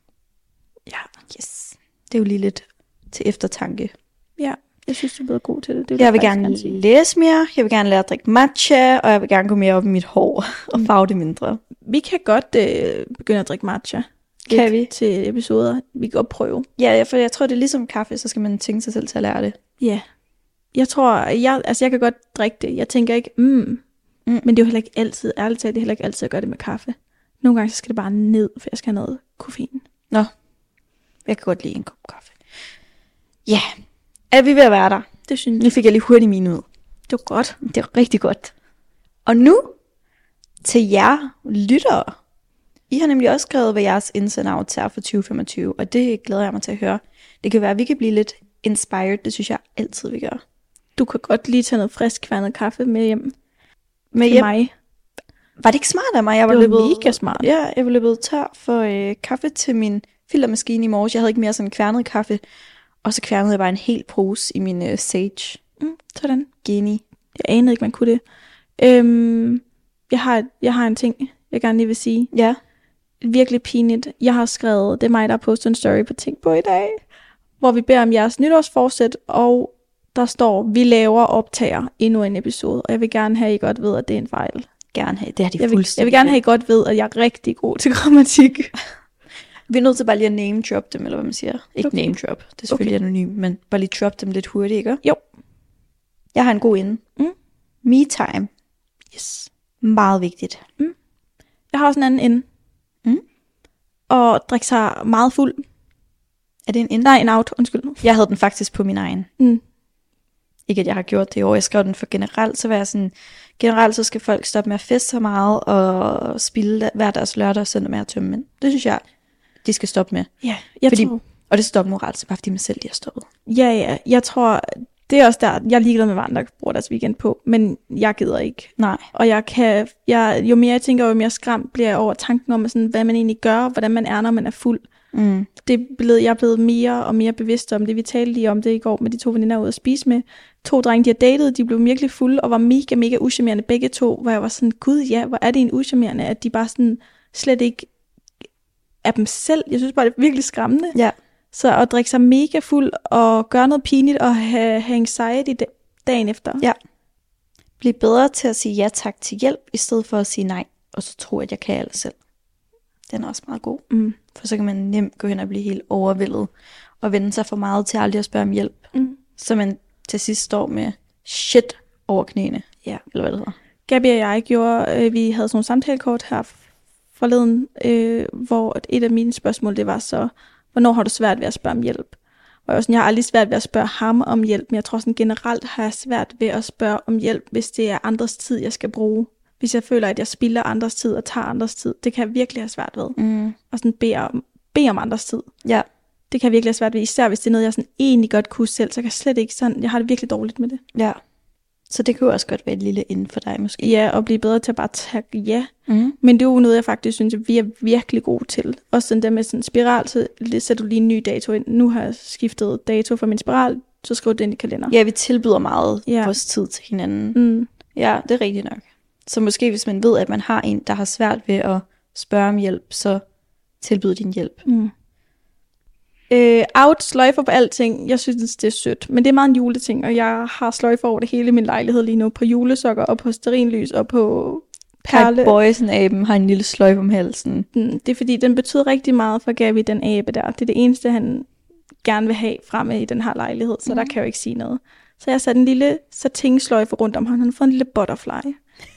Ja. Yes. Det er jo lige lidt til eftertanke. Ja. Jeg synes, du er blevet god til det. det Jeg vil faktisk gerne sige. læse mere. Jeg vil gerne lære at drikke matcha. Og jeg vil gerne gå mere op i mit hår. Og farve det mindre. Vi kan godt øh, begynde at drikke matcha. Kan Lidt vi? til episoder. Vi kan godt prøve. Ja, for jeg tror, det er ligesom kaffe. Så skal man tænke sig selv til at lære det. Ja. Jeg tror, jeg, altså jeg kan godt drikke det. Jeg tænker ikke, mm. Mm. Men det er jo heller ikke altid, ærligt talt, det er heller ikke altid at gøre det med kaffe. Nogle gange så skal det bare ned, for jeg skal have noget koffein. Nå. Jeg kan godt lide en kop kaffe. Ja. Er vi ved at være der? Det synes Nu jeg. fik jeg lige hurtigt min ud. Det var godt. Det er rigtig godt. Og nu til jer lyttere. I har nemlig også skrevet, hvad jeres ins and outs er for tyve femogtyve, og det glæder jeg mig til at høre. Det kan være, at vi kan blive lidt inspired. Det synes jeg altid, vi gør. Du kan godt lige tage noget frisk kværnet kaffe med hjem Med til hjem. mig. Var det ikke smart af mig? Jeg var, Det var løbet, mega smart. Ja, jeg var løbet tør for øh, kaffe til min filtermaskine i morges. Jeg havde ikke mere sådan kværnet kaffe. Og så kværnede jeg bare en hel pose i min øh, Sage Mm, sådan. Genie. Jeg anede ikke, man kunne det. Øhm, jeg, har, jeg har en ting, jeg gerne lige vil sige. Ja. Virkelig pinligt. Jeg har skrevet, det er mig, der har postet en story på Tænk på i dag, hvor vi beder om jeres nytårsforsæt, og der står, vi laver optager endnu en episode, og jeg vil gerne have, at I godt ved, at det er en fejl. Gerne have. Det har de Jeg vil, fuldstændig. jeg vil gerne have, at I godt ved, at jeg er rigtig god til grammatik. Vi er nødt til bare lige at name drop dem, eller hvad man siger. Ikke Okay. name drop, det er selvfølgelig okay. Anonym, men bare lige drop dem lidt hurtigt, ikke? Jo. Jeg har en god inde. Mm. Me time. Yes. Meget vigtigt. Jeg har også en anden ende. Mm. Og drikke sig meget fuld. Er det en inde? Nej, en out, undskyld. Jeg havde den faktisk på min egen. Mm. Ikke at jeg har gjort det i år. Jeg skrev den for generelt, så var jeg sådan, generelt så skal folk stoppe med at feste så meget, og spilde hver deres lørdag og søndag med at tømme mænd. Det synes jeg, de skal stoppe med. Ja, jeg Fordi- tror... Og det stopper moralt, så bare fordi man selv lige har stoppet. Ja, ja, jeg tror... Det er også der, jeg er ligeglad med, hvad andre bruger deres weekend på, men jeg gider ikke. Nej. Og jeg kan, jeg, jo mere jeg tænker, jo mere skræmt bliver jeg over tanken om, sådan, hvad man egentlig gør, hvordan man er, når man er fuld. Mm. Det er blevet, jeg er blevet mere og mere bevidst om det. Vi talte lige om det i går med de to veninder ude at spise med. To drenge, de har datet, de blev virkelig fulde og var mega, mega uschammerende begge to, hvor jeg var sådan, gud ja, hvor er det en uschammerende, at de bare sådan slet ikke er dem selv. Jeg synes bare, det er virkelig skræmmende. Ja. Så at drikke sig mega fuld og gøre noget pinligt og have, have anxiety dagen efter. Ja. Bliv bedre til at sige ja tak til hjælp, i stedet for at sige nej, og så tro, at jeg kan alt selv. Den er også meget god. Mm. For så kan man nemt gå hen og blive helt overvældet, og vende sig for meget til aldrig at spørge om hjælp. Mm. Så man til sidst står med shit over knæene. Ja. Eller hvad det hedder. Gabi og jeg gjorde, øh, vi havde sådan nogle samtalekort her forleden, øh, hvor et af mine spørgsmål, det var så, hvornår har du svært ved at spørge om hjælp? Og jeg, var sådan, jeg har aldrig svært ved at spørge ham om hjælp, men jeg tror sådan generelt har jeg svært ved at spørge om hjælp, hvis det er andres tid, jeg skal bruge. Hvis jeg føler, at jeg spilder andres tid og tager andres tid, det kan jeg virkelig have svært ved. Mm. Og sådan bede om, bede om andres tid. Ja. Det kan jeg virkelig have svært ved, især hvis det er noget, jeg sådan egentlig godt kunne selv, så kan jeg slet ikke sådan, jeg har det virkelig dårligt med det. Ja. Så det kunne også godt være et lille inden for dig måske. Ja, og blive bedre til at bare tage ja. Mm. Men det er jo noget, jeg faktisk synes, at vi er virkelig gode til. Også den der med sådan en spiral, så sætter du lige en ny dato ind. Nu har jeg skiftet dato for min spiral, så skriv det ind i kalender. Ja, vi tilbyder meget Ja. vores tid til hinanden. Mm. Ja, det er rigtigt nok. Så måske hvis man ved, at man har en, der har svært ved at spørge om hjælp, så tilbyd din hjælp. Mm. Øh, out sløjfer på alting. Jeg synes, det er sødt. Men det er meget en juleting, og jeg har sløjfer over det hele i min lejlighed lige nu. På julesokker og på stearinlys og på perle. Boysen-aben har en lille sløjfe om halsen. Mm, det er fordi, den betyder rigtig meget for Gabi, den abe der. Det er det eneste, han gerne vil have fremme i den her lejlighed, så mm. der kan jeg jo ikke sige noget. Så jeg har sat en lille satin-sløjfe rundt om ham. Han har fået en lille butterfly.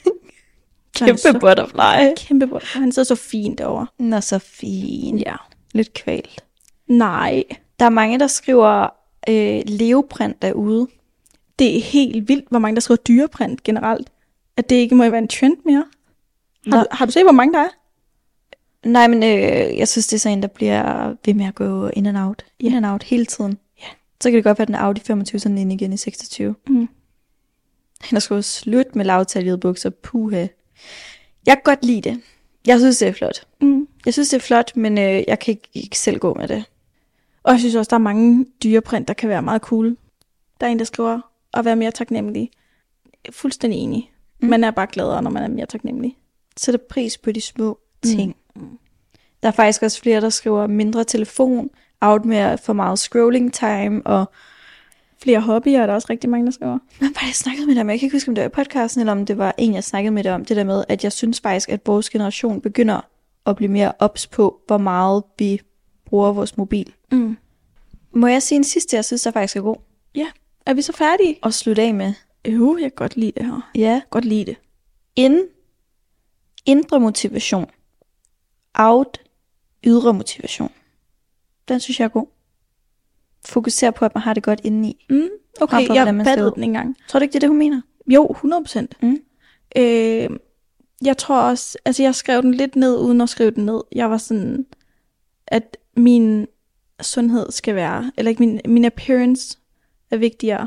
Kæmpe så, butterfly. Kæmpe butterfly. Han sidder så fint derovre. Nå, så fin. Ja. Lidt kvalt. Nej. Der er mange, der skriver øh, leoprint derude. Det er helt vildt, hvor mange der skriver dyreprint generelt. At det ikke må være en trend mere. Har, du, har du set, hvor mange der er? Nej, men øh, jeg synes, det er sådan en, der bliver ved med at gå in and out. Ja. In and out hele tiden. Ja. Så kan det godt være, at den er out i femogtyve, så den er inde igen i seksogtyve. Mm. Han har skrevet slut med lavtaljede bukser. Puha. Jeg kan godt lide det. Jeg synes, det er flot. Mm. Jeg synes, det er flot, men øh, jeg kan ikke, ikke selv gå med det. Og jeg synes også, der er mange dyreprint, der kan være meget cool. Der er en, der skriver at være mere taknemmelig. Fuldstændig enig. Mm. Man er bare gladere, når man er mere taknemmelig. Sætter pris på de små ting. Mm. Der er faktisk også flere, der skriver mindre telefon, out med for meget scrolling time, og flere hobbyer er der også rigtig mange, der skriver. Hvad var det, jeg snakkede med dig om? Jeg kan ikke huske, om det var i podcasten, eller om det var en, jeg snakkede med dig om. Det der med, at jeg synes faktisk, at vores generation begynder at blive mere ops på, hvor meget vi bruger vores mobil. Mm. Må jeg sige en sidste, jeg synes, der faktisk er god? Ja. Er vi så færdige? Og slutte af med. Jo, jeg kan godt lide det her. Ja. Godt lide det. In, indre motivation. Out, ydre motivation. Den synes jeg er god. Fokuser på, at man har det godt indeni. Mm. Okay, på, jeg hvordan man fattede ser den engang. Tror du ikke, det er det, hun mener? Jo, hundrede procent. Mm. Øh, jeg tror også, altså jeg skrev den lidt ned, uden at skrive den ned. Jeg var sådan, at min sundhed skal være, eller ikke min, min appearance er vigtigere.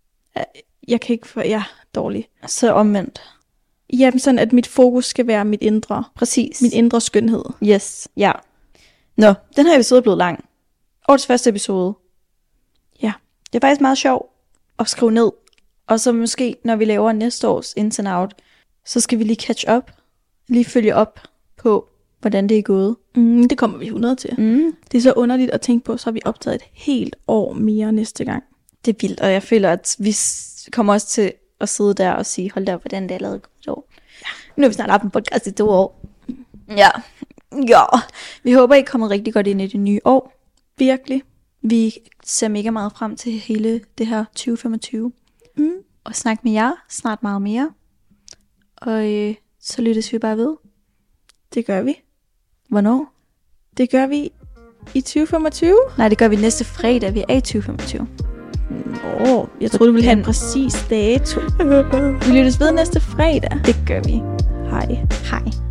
Jeg kan ikke få, ja, dårlig. Så omvendt. Jamen sådan, at mit fokus skal være mit indre. Præcis. Min indre skønhed. Yes, ja. Nå, den her episode er blevet lang. Årets første episode. Ja. Det er faktisk meget sjovt at skrive ned. Og så måske, når vi laver næste års Ins and Out, så skal vi lige catch up. Lige følge op på, hvordan det er gået. Mm, det kommer vi hundrede til. Mm. Det er så underligt at tænke på, så har vi optaget et helt år mere næste gang. Det er vildt, og jeg føler, at vi kommer også til at sidde der og sige, hold da, hvordan det er lavet et år. Ja. Nu har vi snart haft en podcast i to år. Ja. Ja. Vi håber, I er kommet rigtig godt ind i det nye år. Virkelig. Vi ser mega meget frem til hele det her tyve femogtyve. Mm. Og snakke med jer snart meget mere. Og øh, så lyttes vi bare ved. Det gør vi. Hvornår? Det gør vi i tyve femogtyve. Nej, det gør vi næste fredag. Vi er i tyve femogtyve. Nå, jeg troede, du ville have en præcis dato. Vi lyttes ved næste fredag. Det gør vi. Hej. Hej.